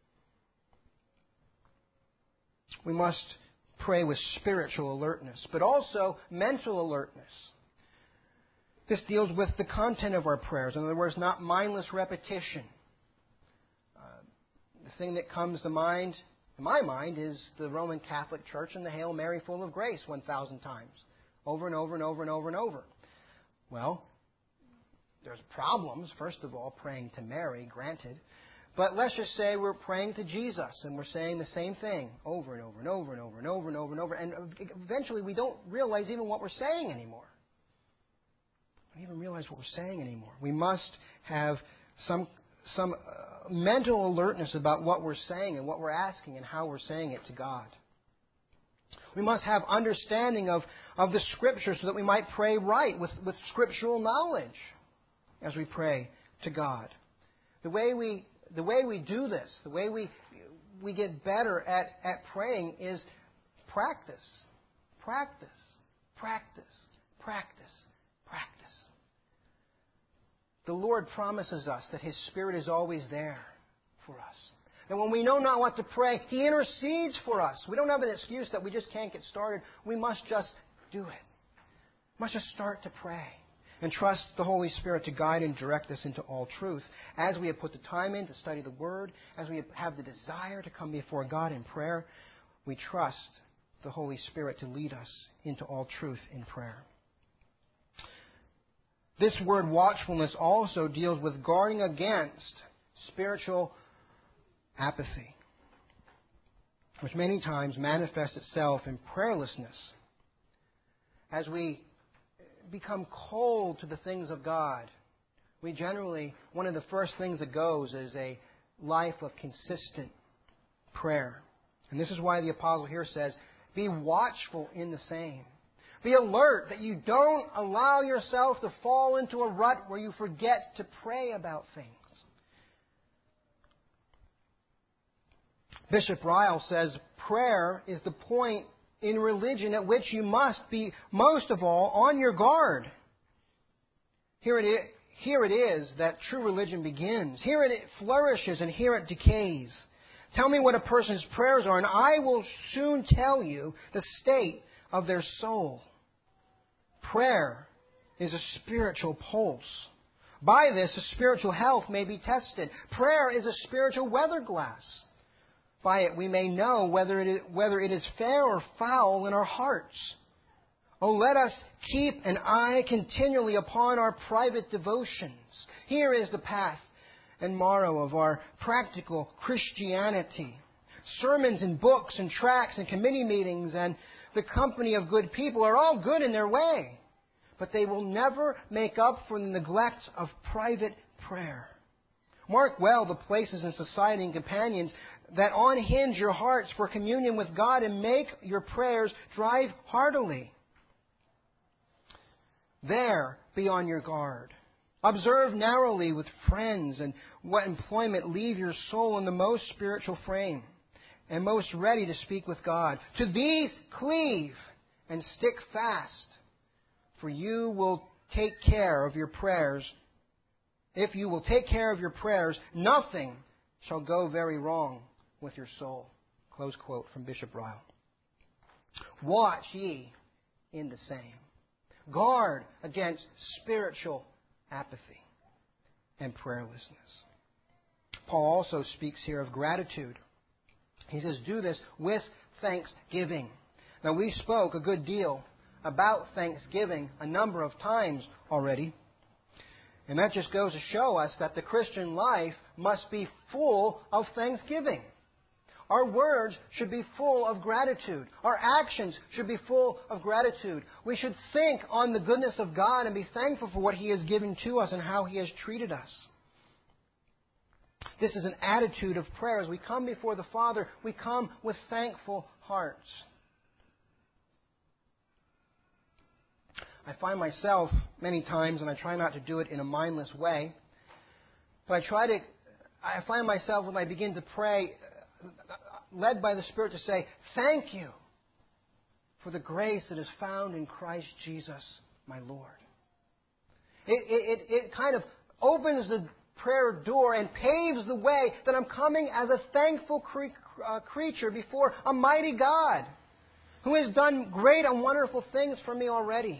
We must pray with spiritual alertness, but also mental alertness. This deals with the content of our prayers. In other words, not mindless repetition. Uh, the thing that comes to mind, in my mind, is the Roman Catholic Church and the Hail Mary full of grace one thousand times, over and over and over and over and over. Well, there's problems, first of all, praying to Mary, granted. But let's just say we're praying to Jesus and we're saying the same thing over and over and over and over and over and over and over. And eventually we don't realize even what we're saying anymore. We don't even realize what we're saying anymore. We must have some, some uh, mental alertness about what we're saying and what we're asking and how we're saying it to God. We must have understanding of, of the Scripture so that we might pray right with, with scriptural knowledge as we pray to God. The way we The way we do this, the way we we get better at, at praying is practice. Practice. Practice. Practice. Practice. The Lord promises us that His Spirit is always there for us. And when we know not what to pray, He intercedes for us. We don't have an excuse that we just can't get started. We must just do it. We must just start to pray. And trust the Holy Spirit to guide and direct us into all truth. As we have put the time in to study the Word, as we have the desire to come before God in prayer, we trust the Holy Spirit to lead us into all truth in prayer. This word watchfulness also deals with guarding against spiritual apathy, which many times manifests itself in prayerlessness. As we become cold to the things of God, we generally, one of the first things that goes is a life of consistent prayer. And this is why the apostle here says, be watchful in the same. Be alert that you don't allow yourself to fall into a rut where you forget to pray about things. Bishop Ryle says, prayer is the point in religion at which you must be, most of all, on your guard. Here it is, here it is that true religion begins. Here it flourishes and here it decays. Tell me what a person's prayers are, and I will soon tell you the state of their soul. Prayer is a spiritual pulse. By this, a spiritual health may be tested. Prayer is a spiritual weather glass. By it we may know whether it is, whether it is fair or foul in our hearts. Oh, let us keep an eye continually upon our private devotions. Here is the path and morrow of our practical Christianity. Sermons and books and tracts and committee meetings and the company of good people are all good in their way, but they will never make up for the neglect of private prayer. Mark well the places in society and companions that unhinge your hearts for communion with God and make your prayers drive heartily. There, be on your guard. Observe narrowly with friends and what employment leave your soul in the most spiritual frame and most ready to speak with God. To these cleave and stick fast, for you will take care of your prayers. If you will take care of your prayers, nothing shall go very wrong with your soul. Close quote from Bishop Ryle. Watch ye in the same. Guard against spiritual apathy and prayerlessness. Paul also speaks here of gratitude. He says, do this with thanksgiving. Now, we spoke a good deal about thanksgiving a number of times already. And that just goes to show us that the Christian life must be full of thanksgiving. Our words should be full of gratitude. Our actions should be full of gratitude. We should think on the goodness of God and be thankful for what He has given to us and how He has treated us. This is an attitude of prayer. As we come before the Father, we come with thankful hearts. I find myself many times, and I try not to do it in a mindless way, but I try to, I find myself when I begin to pray, led by the Spirit to say, thank you for the grace that is found in Christ Jesus, my Lord. It, it, it, it kind of opens the prayer door and paves the way that I'm coming as a thankful cre- uh, creature before a mighty God who has done great and wonderful things for me already.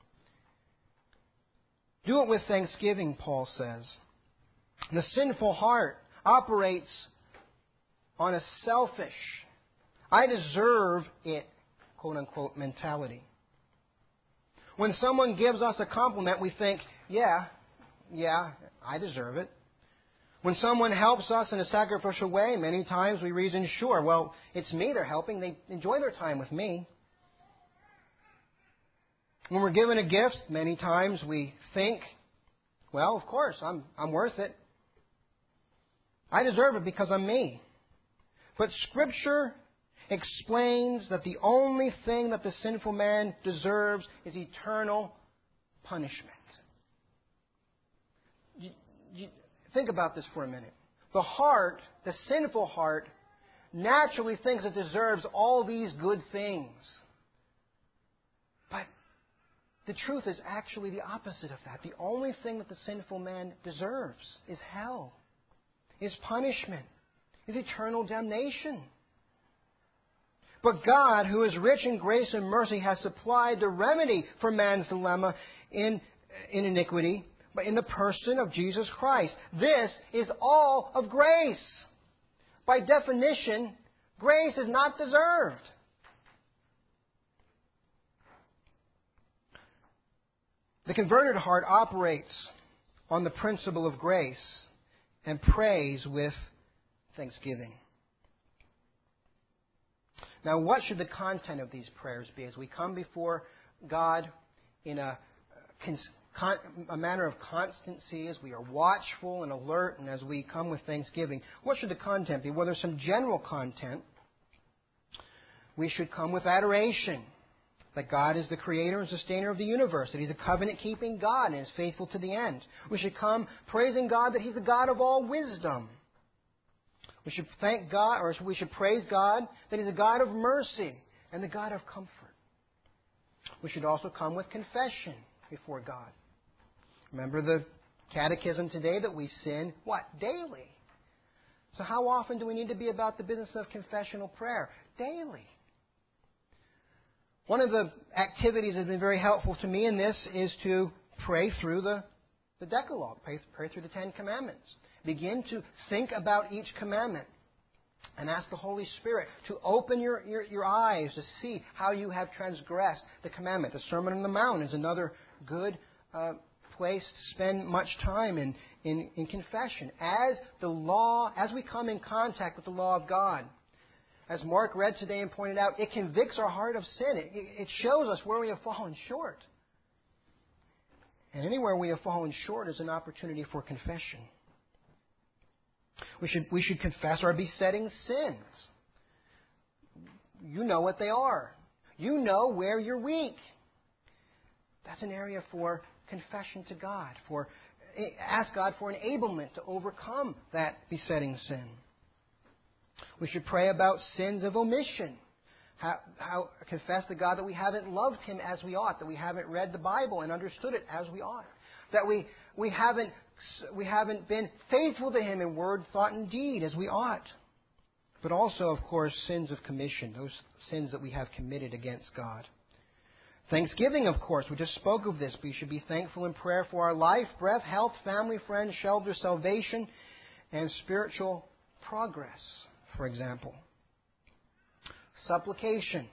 Do it with thanksgiving, Paul says. The sinful heart operates on a selfish, I deserve it, quote-unquote, mentality. When someone gives us a compliment, we think, yeah, yeah, I deserve it. When someone helps us in a sacrificial way, many times we reason, sure, well, it's me they're helping. They enjoy their time with me. When we're given a gift, many times we think, well, of course, I'm, I'm worth it. I deserve it because I'm me. But Scripture explains that the only thing that the sinful man deserves is eternal punishment. You, you, think about this for a minute. The heart, the sinful heart, naturally thinks it deserves all these good things. But the truth is actually the opposite of that. The only thing that the sinful man deserves is hell, is punishment, is eternal damnation. But God, who is rich in grace and mercy, has supplied the remedy for man's dilemma in, in iniquity, but in the person of Jesus Christ. This is all of grace. By definition, grace is not deserved. The converted heart operates on the principle of grace and prays with thanksgiving. Now, what should the content of these prayers be as we come before God in a, a manner of constancy, as we are watchful and alert, and as we come with thanksgiving? What should the content be? Well, there's some general content. We should come with adoration, that God is the creator and sustainer of the universe, that He's a covenant-keeping God and is faithful to the end. We should come praising God that He's the God of all wisdom. We should thank God, or we should praise God that He's a God of mercy and the God of comfort. We should also come with confession before God. Remember the catechism today that we sin, what? Daily. So how often do we need to be about the business of confessional prayer? Daily. One of the activities that has been very helpful to me in this is to pray through the, the Decalogue, pray, pray through the Ten Commandments. Begin to think about each commandment and ask the Holy Spirit to open your, your, your eyes to see how you have transgressed the commandment. The Sermon on the Mount is another good uh, place to spend much time in, in, in confession. As the law, as we come in contact with the law of God, as Mark read today and pointed out, it convicts our heart of sin. It, it shows us where we have fallen short. And anywhere we have fallen short is an opportunity for confession. We should, we should confess our besetting sins. You know what they are. You know where you're weak. That's an area for confession to God. For ask God for enablement to overcome that besetting sin. We should pray about sins of omission. How, how confess to God that we haven't loved Him as we ought, that we haven't read the Bible and understood it as we ought, that we we haven't we haven't been faithful to Him in word, thought, and deed as we ought. But also, of course, sins of commission, those sins that we have committed against God. Thanksgiving, of course, we just spoke of this. We should be thankful in prayer for our life, breath, health, family, friends, shelter, salvation, and spiritual progress, for example. Supplication.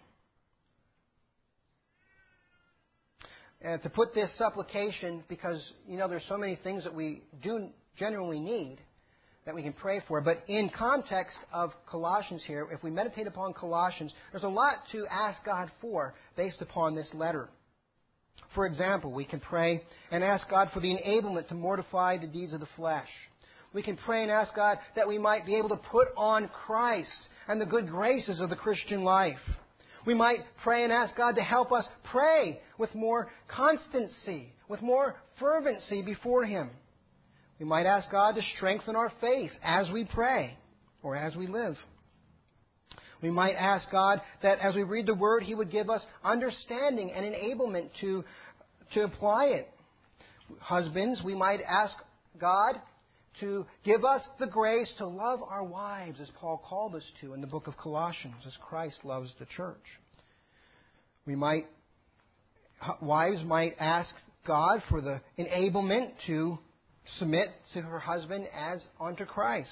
Uh, to put this supplication, because, you know, there's so many things that we do generally need, that we can pray for. But in context of Colossians here, if we meditate upon Colossians, there's a lot to ask God for based upon this letter. For example, we can pray and ask God for the enablement to mortify the deeds of the flesh. We can pray and ask God that we might be able to put on Christ and the good graces of the Christian life. We might pray and ask God to help us pray with more constancy, with more fervency before Him. We might ask God to strengthen our faith as we pray or as we live. We might ask God that as we read the Word, He would give us understanding and enablement to, to apply it. Husbands, we might ask God to give us the grace to love our wives, as Paul called us to in the book of Colossians, as Christ loves the church. We might, wives might ask God for the enablement to submit to her husband as unto Christ.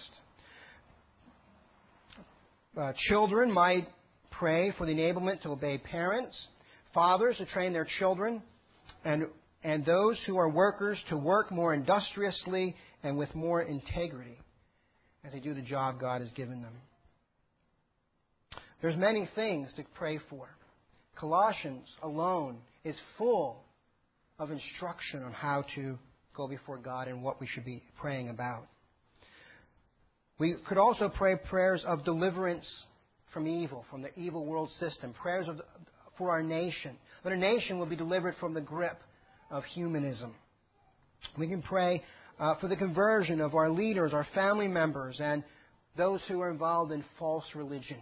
Uh, children might pray for the enablement to obey parents, fathers to train their children, and and those who are workers to work more industriously and with more integrity as they do the job God has given them. There's many things to pray for. Colossians alone is full of instruction on how to go before God and what we should be praying about. We could also pray prayers of deliverance from evil, from the evil world system. Prayers of, for our nation, that our nation will be delivered from the grip of humanism. We can pray uh, for the conversion of our leaders, our family members, and those who are involved in false religion.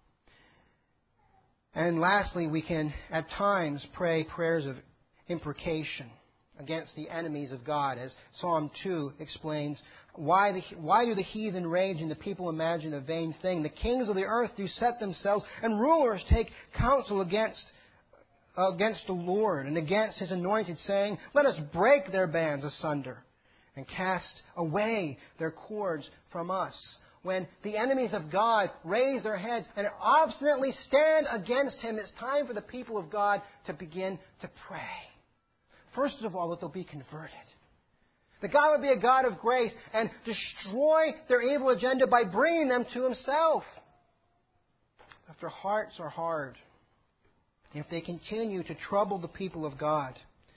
And lastly, we can at times pray prayers of imprecation against the enemies of God, as Psalm two explains. Why, the, why do the heathen rage and the people imagine a vain thing? The kings of the earth do set themselves, and rulers take counsel against against the Lord and against His anointed, saying, let us break their bands asunder and cast away their cords from us. When the enemies of God raise their heads and obstinately stand against Him, it's time for the people of God to begin to pray. First of all, that they'll be converted. That God would be a God of grace and destroy their evil agenda by bringing them to Himself. If their hearts are hard, if they continue to trouble the people of God,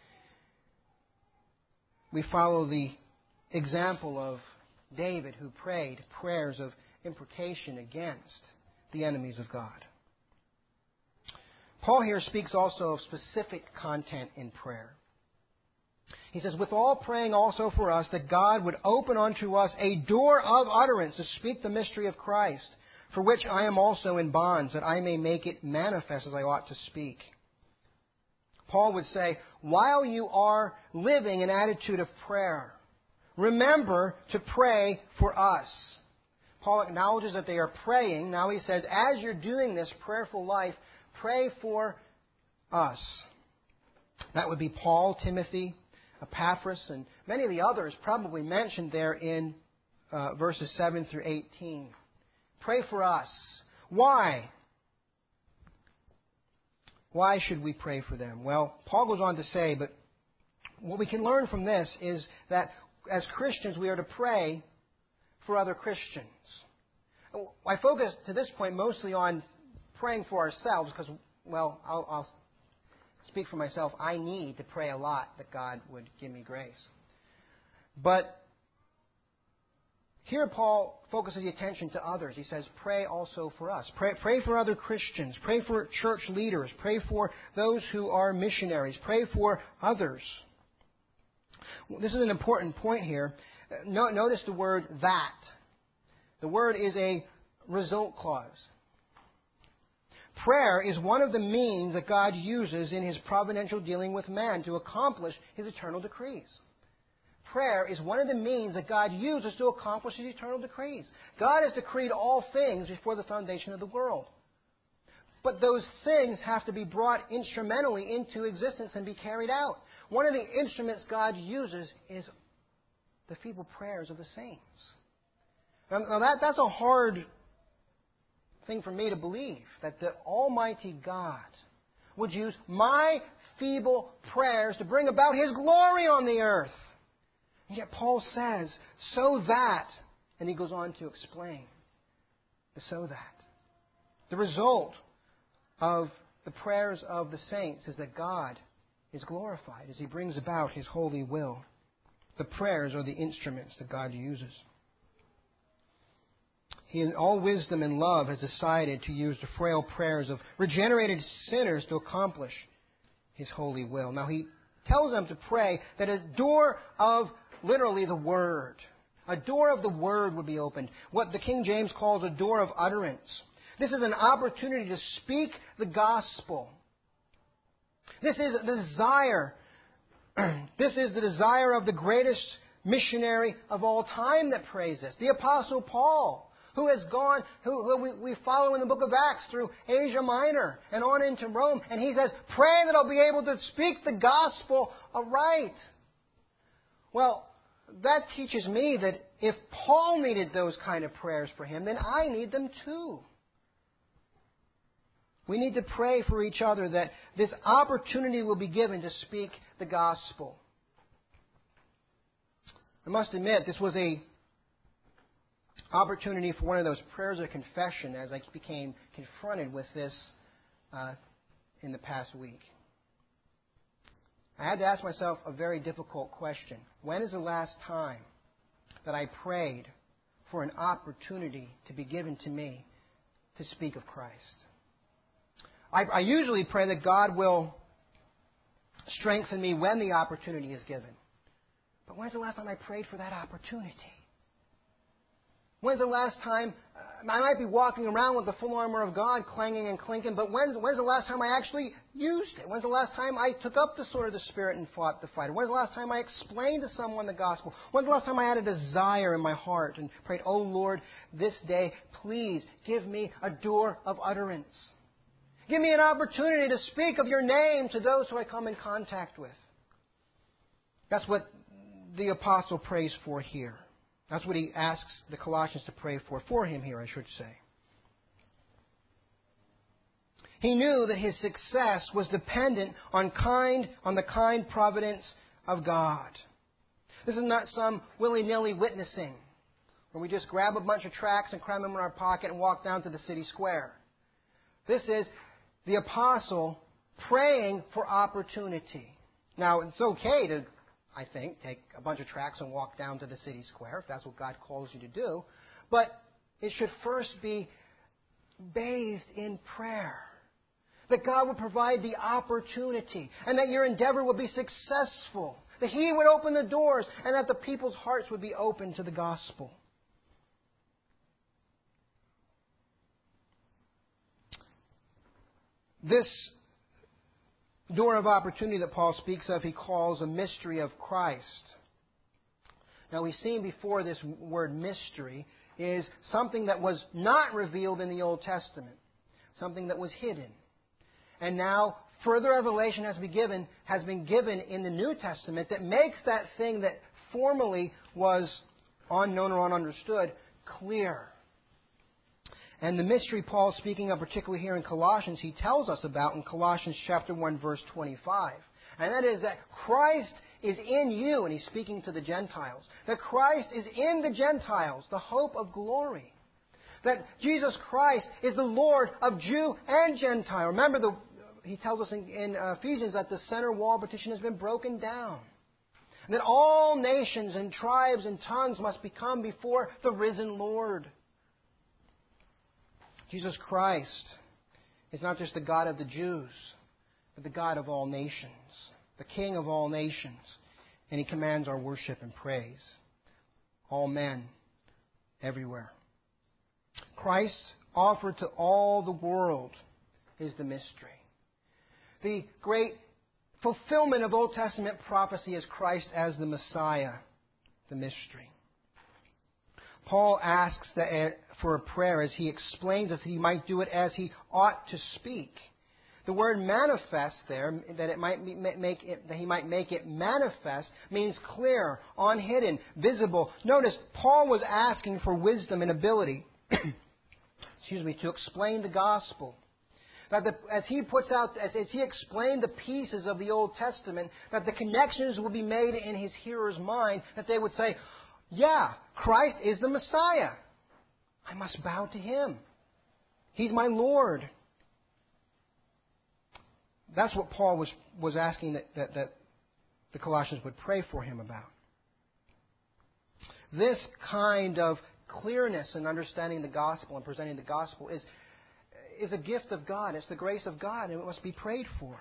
we follow the example of David, who prayed prayers of imprecation against the enemies of God. Paul here speaks also of specific content in prayer. He says, with all praying also for us, that God would open unto us a door of utterance to speak the mystery of Christ, for which I am also in bonds, that I may make it manifest as I ought to speak. Paul would say, while you are living an attitude of prayer, remember to pray for us. Paul acknowledges that they are praying. Now he says, as you're doing this prayerful life, pray for us. That would be Paul, Timothy, Epaphras, and many of the others probably mentioned there in uh, verses seven through eighteen. Pray for us. Why? Why should we pray for them? Well, Paul goes on to say, but what we can learn from this is that as Christians we are to pray for other Christians. I focus to this point mostly on praying for ourselves because, well, I'll, I'll speak for myself. I need to pray a lot that God would give me grace. But here Paul focuses the attention to others. He says, pray also for us. Pray, pray for other Christians. Pray for church leaders. Pray for those who are missionaries. Pray for others. This is an important point here. No, notice the word that. The word is a result clause. Prayer is one of the means that God uses in His providential dealing with man to accomplish His eternal decrees. Prayer is one of the means that God uses to accomplish His eternal decrees. God has decreed all things before the foundation of the world. But those things have to be brought instrumentally into existence and be carried out. One of the instruments God uses is the feeble prayers of the saints. Now, now that, that's a hard thing for me to believe, that the Almighty God would use my feeble prayers to bring about His glory on the earth. And yet Paul says, so that And he goes on to explain the so that. The result of the prayers of the saints is that God is glorified as He brings about His holy will. The prayers are the instruments that God uses. He, in all wisdom and love, has decided to use the frail prayers of regenerated sinners to accomplish His holy will. Now, He tells them to pray that a door of, literally, the Word, a door of the Word would be opened. What the King James calls a door of utterance. This is an opportunity to speak the gospel. This is the desire. This is the desire of the greatest missionary of all time that prays this, the Apostle Paul, who has gone, who, who we, we follow in the book of Acts through Asia Minor and on into Rome. And he says, pray that I'll be able to speak the gospel aright. Well, that teaches me that if Paul needed those kind of prayers for him, then I need them too. We need to pray for each other that this opportunity will be given to speak the gospel. I must admit, this was a opportunity for one of those prayers of confession as I became confronted with this uh, in the past week. I had to ask myself a very difficult question. When is the last time that I prayed for an opportunity to be given to me to speak of Christ? I, I usually pray that God will strengthen me when the opportunity is given. But when's the last time I prayed for that opportunity? When's the last time, uh, I might be walking around with the full armor of God clanging and clinking, but when's, when's the last time I actually used it? When's the last time I took up the sword of the Spirit and fought the fight? When's the last time I explained to someone the gospel? When's the last time I had a desire in my heart and prayed, oh Lord, this day, please give me a door of utterance. Give me an opportunity to speak of your name to those who I come in contact with. That's what the apostle prays for here. That's what he asks the Colossians to pray for, for him here, I should say. He knew that his success was dependent on kind, on the kind providence of God. This is not some willy-nilly witnessing, where we just grab a bunch of tracts and cram them in our pocket and walk down to the city square. This is the apostle praying for opportunity. Now, it's okay to, I think, take a bunch of tracts and walk down to the city square, if that's what God calls you to do. But it should first be bathed in prayer. That God would provide the opportunity, and that your endeavor would be successful. That He would open the doors, and that the people's hearts would be open to the gospel. This door of opportunity that Paul speaks of, he calls a mystery of Christ. Now, we've seen before this word mystery is something that was not revealed in the Old Testament, something that was hidden. And now, further revelation has been given, has been given in the New Testament that makes that thing that formerly was unknown or ununderstood clear. And the mystery Paul is speaking of, particularly here in Colossians, he tells us about in Colossians chapter one, verse twenty-five. And that is that Christ is in you, and he's speaking to the Gentiles. That Christ is in the Gentiles, the hope of glory. That Jesus Christ is the Lord of Jew and Gentile. Remember, the, he tells us in, in Ephesians that the center wall partition has been broken down. And that all nations and tribes and tongues must become before the risen Lord. Jesus Christ is not just the God of the Jews, but the God of all nations, the King of all nations. And He commands our worship and praise. All men, everywhere. Christ offered to all the world is the mystery. The great fulfillment of Old Testament prophecy is Christ as the Messiah, the mystery. Paul asks that for a prayer as he explains that he might do it as he ought to speak. The word manifest there, that it might make it, that he might make it manifest, means clear, unhidden, visible. Notice, Paul was asking for wisdom and ability, excuse me, to explain the gospel. That the, as he puts out, as, as he explained the pieces of the Old Testament, that the connections will be made in his hearer's mind, that they would say, Yeah, Christ is the Messiah. I must bow to Him. He's my Lord. That's what Paul was, was asking that, that, that the Colossians would pray for him about. This kind of clearness in understanding the gospel and presenting the gospel is, is a gift of God. It's the grace of God, and it must be prayed for.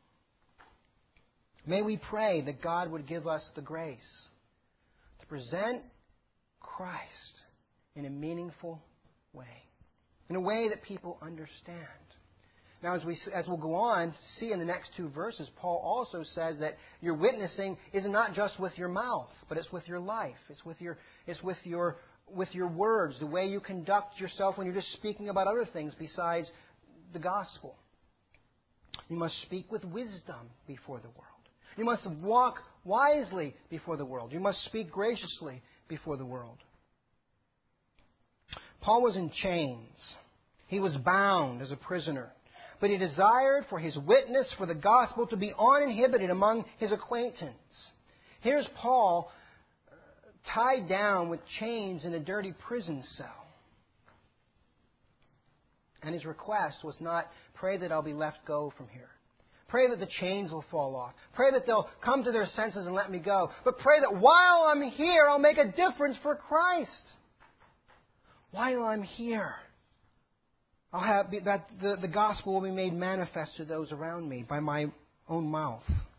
May we pray that God would give us the grace to present Christ in a meaningful way, in a way that people understand. Now, as, we, as we'll go on, see in the next two verses, Paul also says that your witnessing is not just with your mouth, but it's with your life. It's with your, it's with your, with your words, the way you conduct yourself when you're just speaking about other things besides the gospel. You must speak with wisdom before the world. You must walk wisely before the world. You must speak graciously before the world. Paul was in chains. He was bound as a prisoner. But he desired for his witness for the gospel to be uninhibited among his acquaintance. Here's Paul tied down with chains in a dirty prison cell. And his request was not, pray that I'll be left go from here. Pray that the chains will fall off. Pray that they'll come to their senses and let me go. But pray that while I'm here, I'll make a difference for Christ. While I'm here, I'll have that the, the gospel will be made manifest to those around me by my own mouth.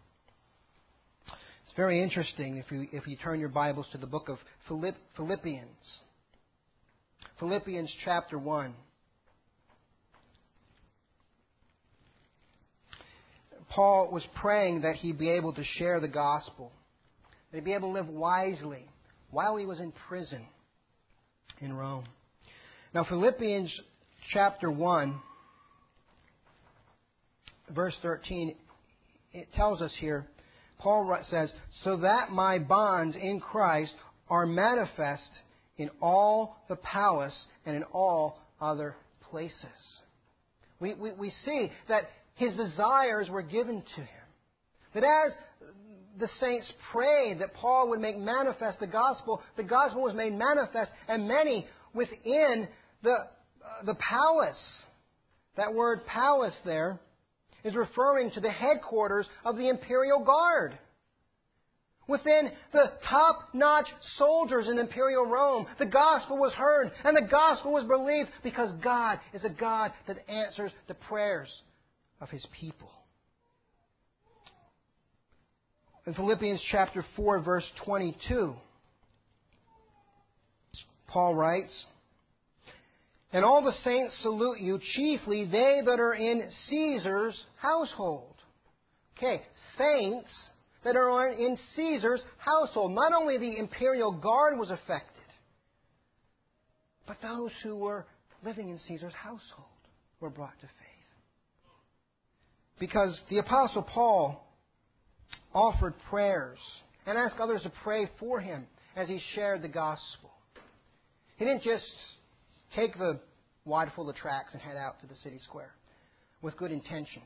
It's very interesting if you if you turn your Bibles to the book of Philipp, Philippians. Philippians chapter one. Paul was praying that he'd be able to share the gospel, that he'd be able to live wisely while he was in prison in Rome. Now, Philippians chapter one, verse thirteen, it tells us here, Paul says, so that my bonds in Christ are manifest in all the palace and in all other places. We, we, we see that his desires were given to him. That as the saints prayed that Paul would make manifest the gospel, the gospel was made manifest, and many within the, uh, the palace, that word palace there, is referring to the headquarters of the imperial guard. Within the top-notch soldiers in imperial Rome, the gospel was heard and the gospel was believed because God is a God that answers the prayers of His people. In Philippians chapter four, verse twenty-two, Paul writes, and all the saints salute you, chiefly they that are in Caesar's household. Okay, saints that are in Caesar's household. Not only the imperial guard was affected, but those who were living in Caesar's household were brought to faith. Because the Apostle Paul offered prayers and asked others to pray for him as he shared the gospel. He didn't just take the wad full of tracts and head out to the city square with good intentions.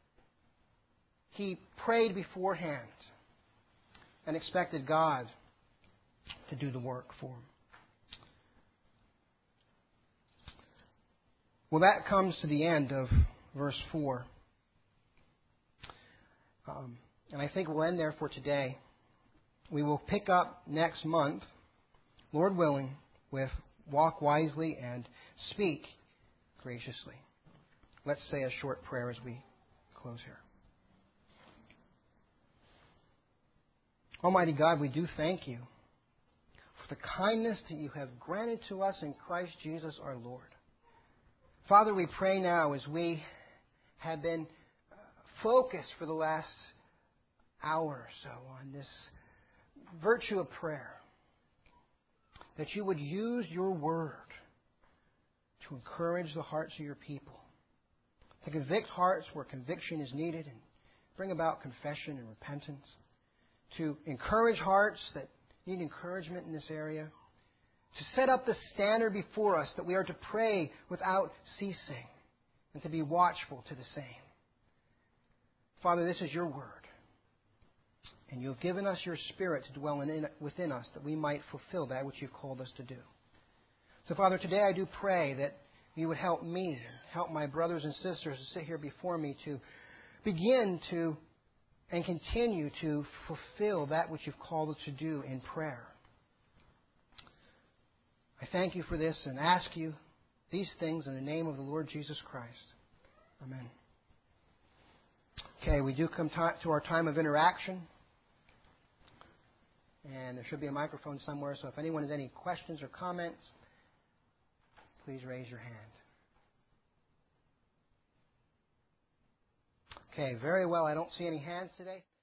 He prayed beforehand and expected God to do the work for him. Well, that comes to the end of verse four. Um, and I think we'll end there for today. We will pick up next month, Lord willing, with walk wisely and speak graciously. Let's say a short prayer as we close here. Almighty God, we do thank you for the kindness that you have granted to us in Christ Jesus our Lord. Father, we pray now as we have been focused for the last hour or so on this virtue of prayer, that you would use your word to encourage the hearts of your people, to convict hearts where conviction is needed and bring about confession and repentance, to encourage hearts that need encouragement in this area, to set up the standard before us that we are to pray without ceasing and to be watchful to the same. Father, this is your word. And you have given us your Spirit to dwell in, within us, that we might fulfill that which you've called us to do. So, Father, today I do pray that you would help me and help my brothers and sisters to sit here before me to begin to and continue to fulfill that which you've called us to do in prayer. I thank you for this and ask you these things in the name of the Lord Jesus Christ. Amen. Okay, we do come to our time of interaction. And there should be a microphone somewhere, so if anyone has any questions or comments, please raise your hand. Okay, very well. I don't see any hands today.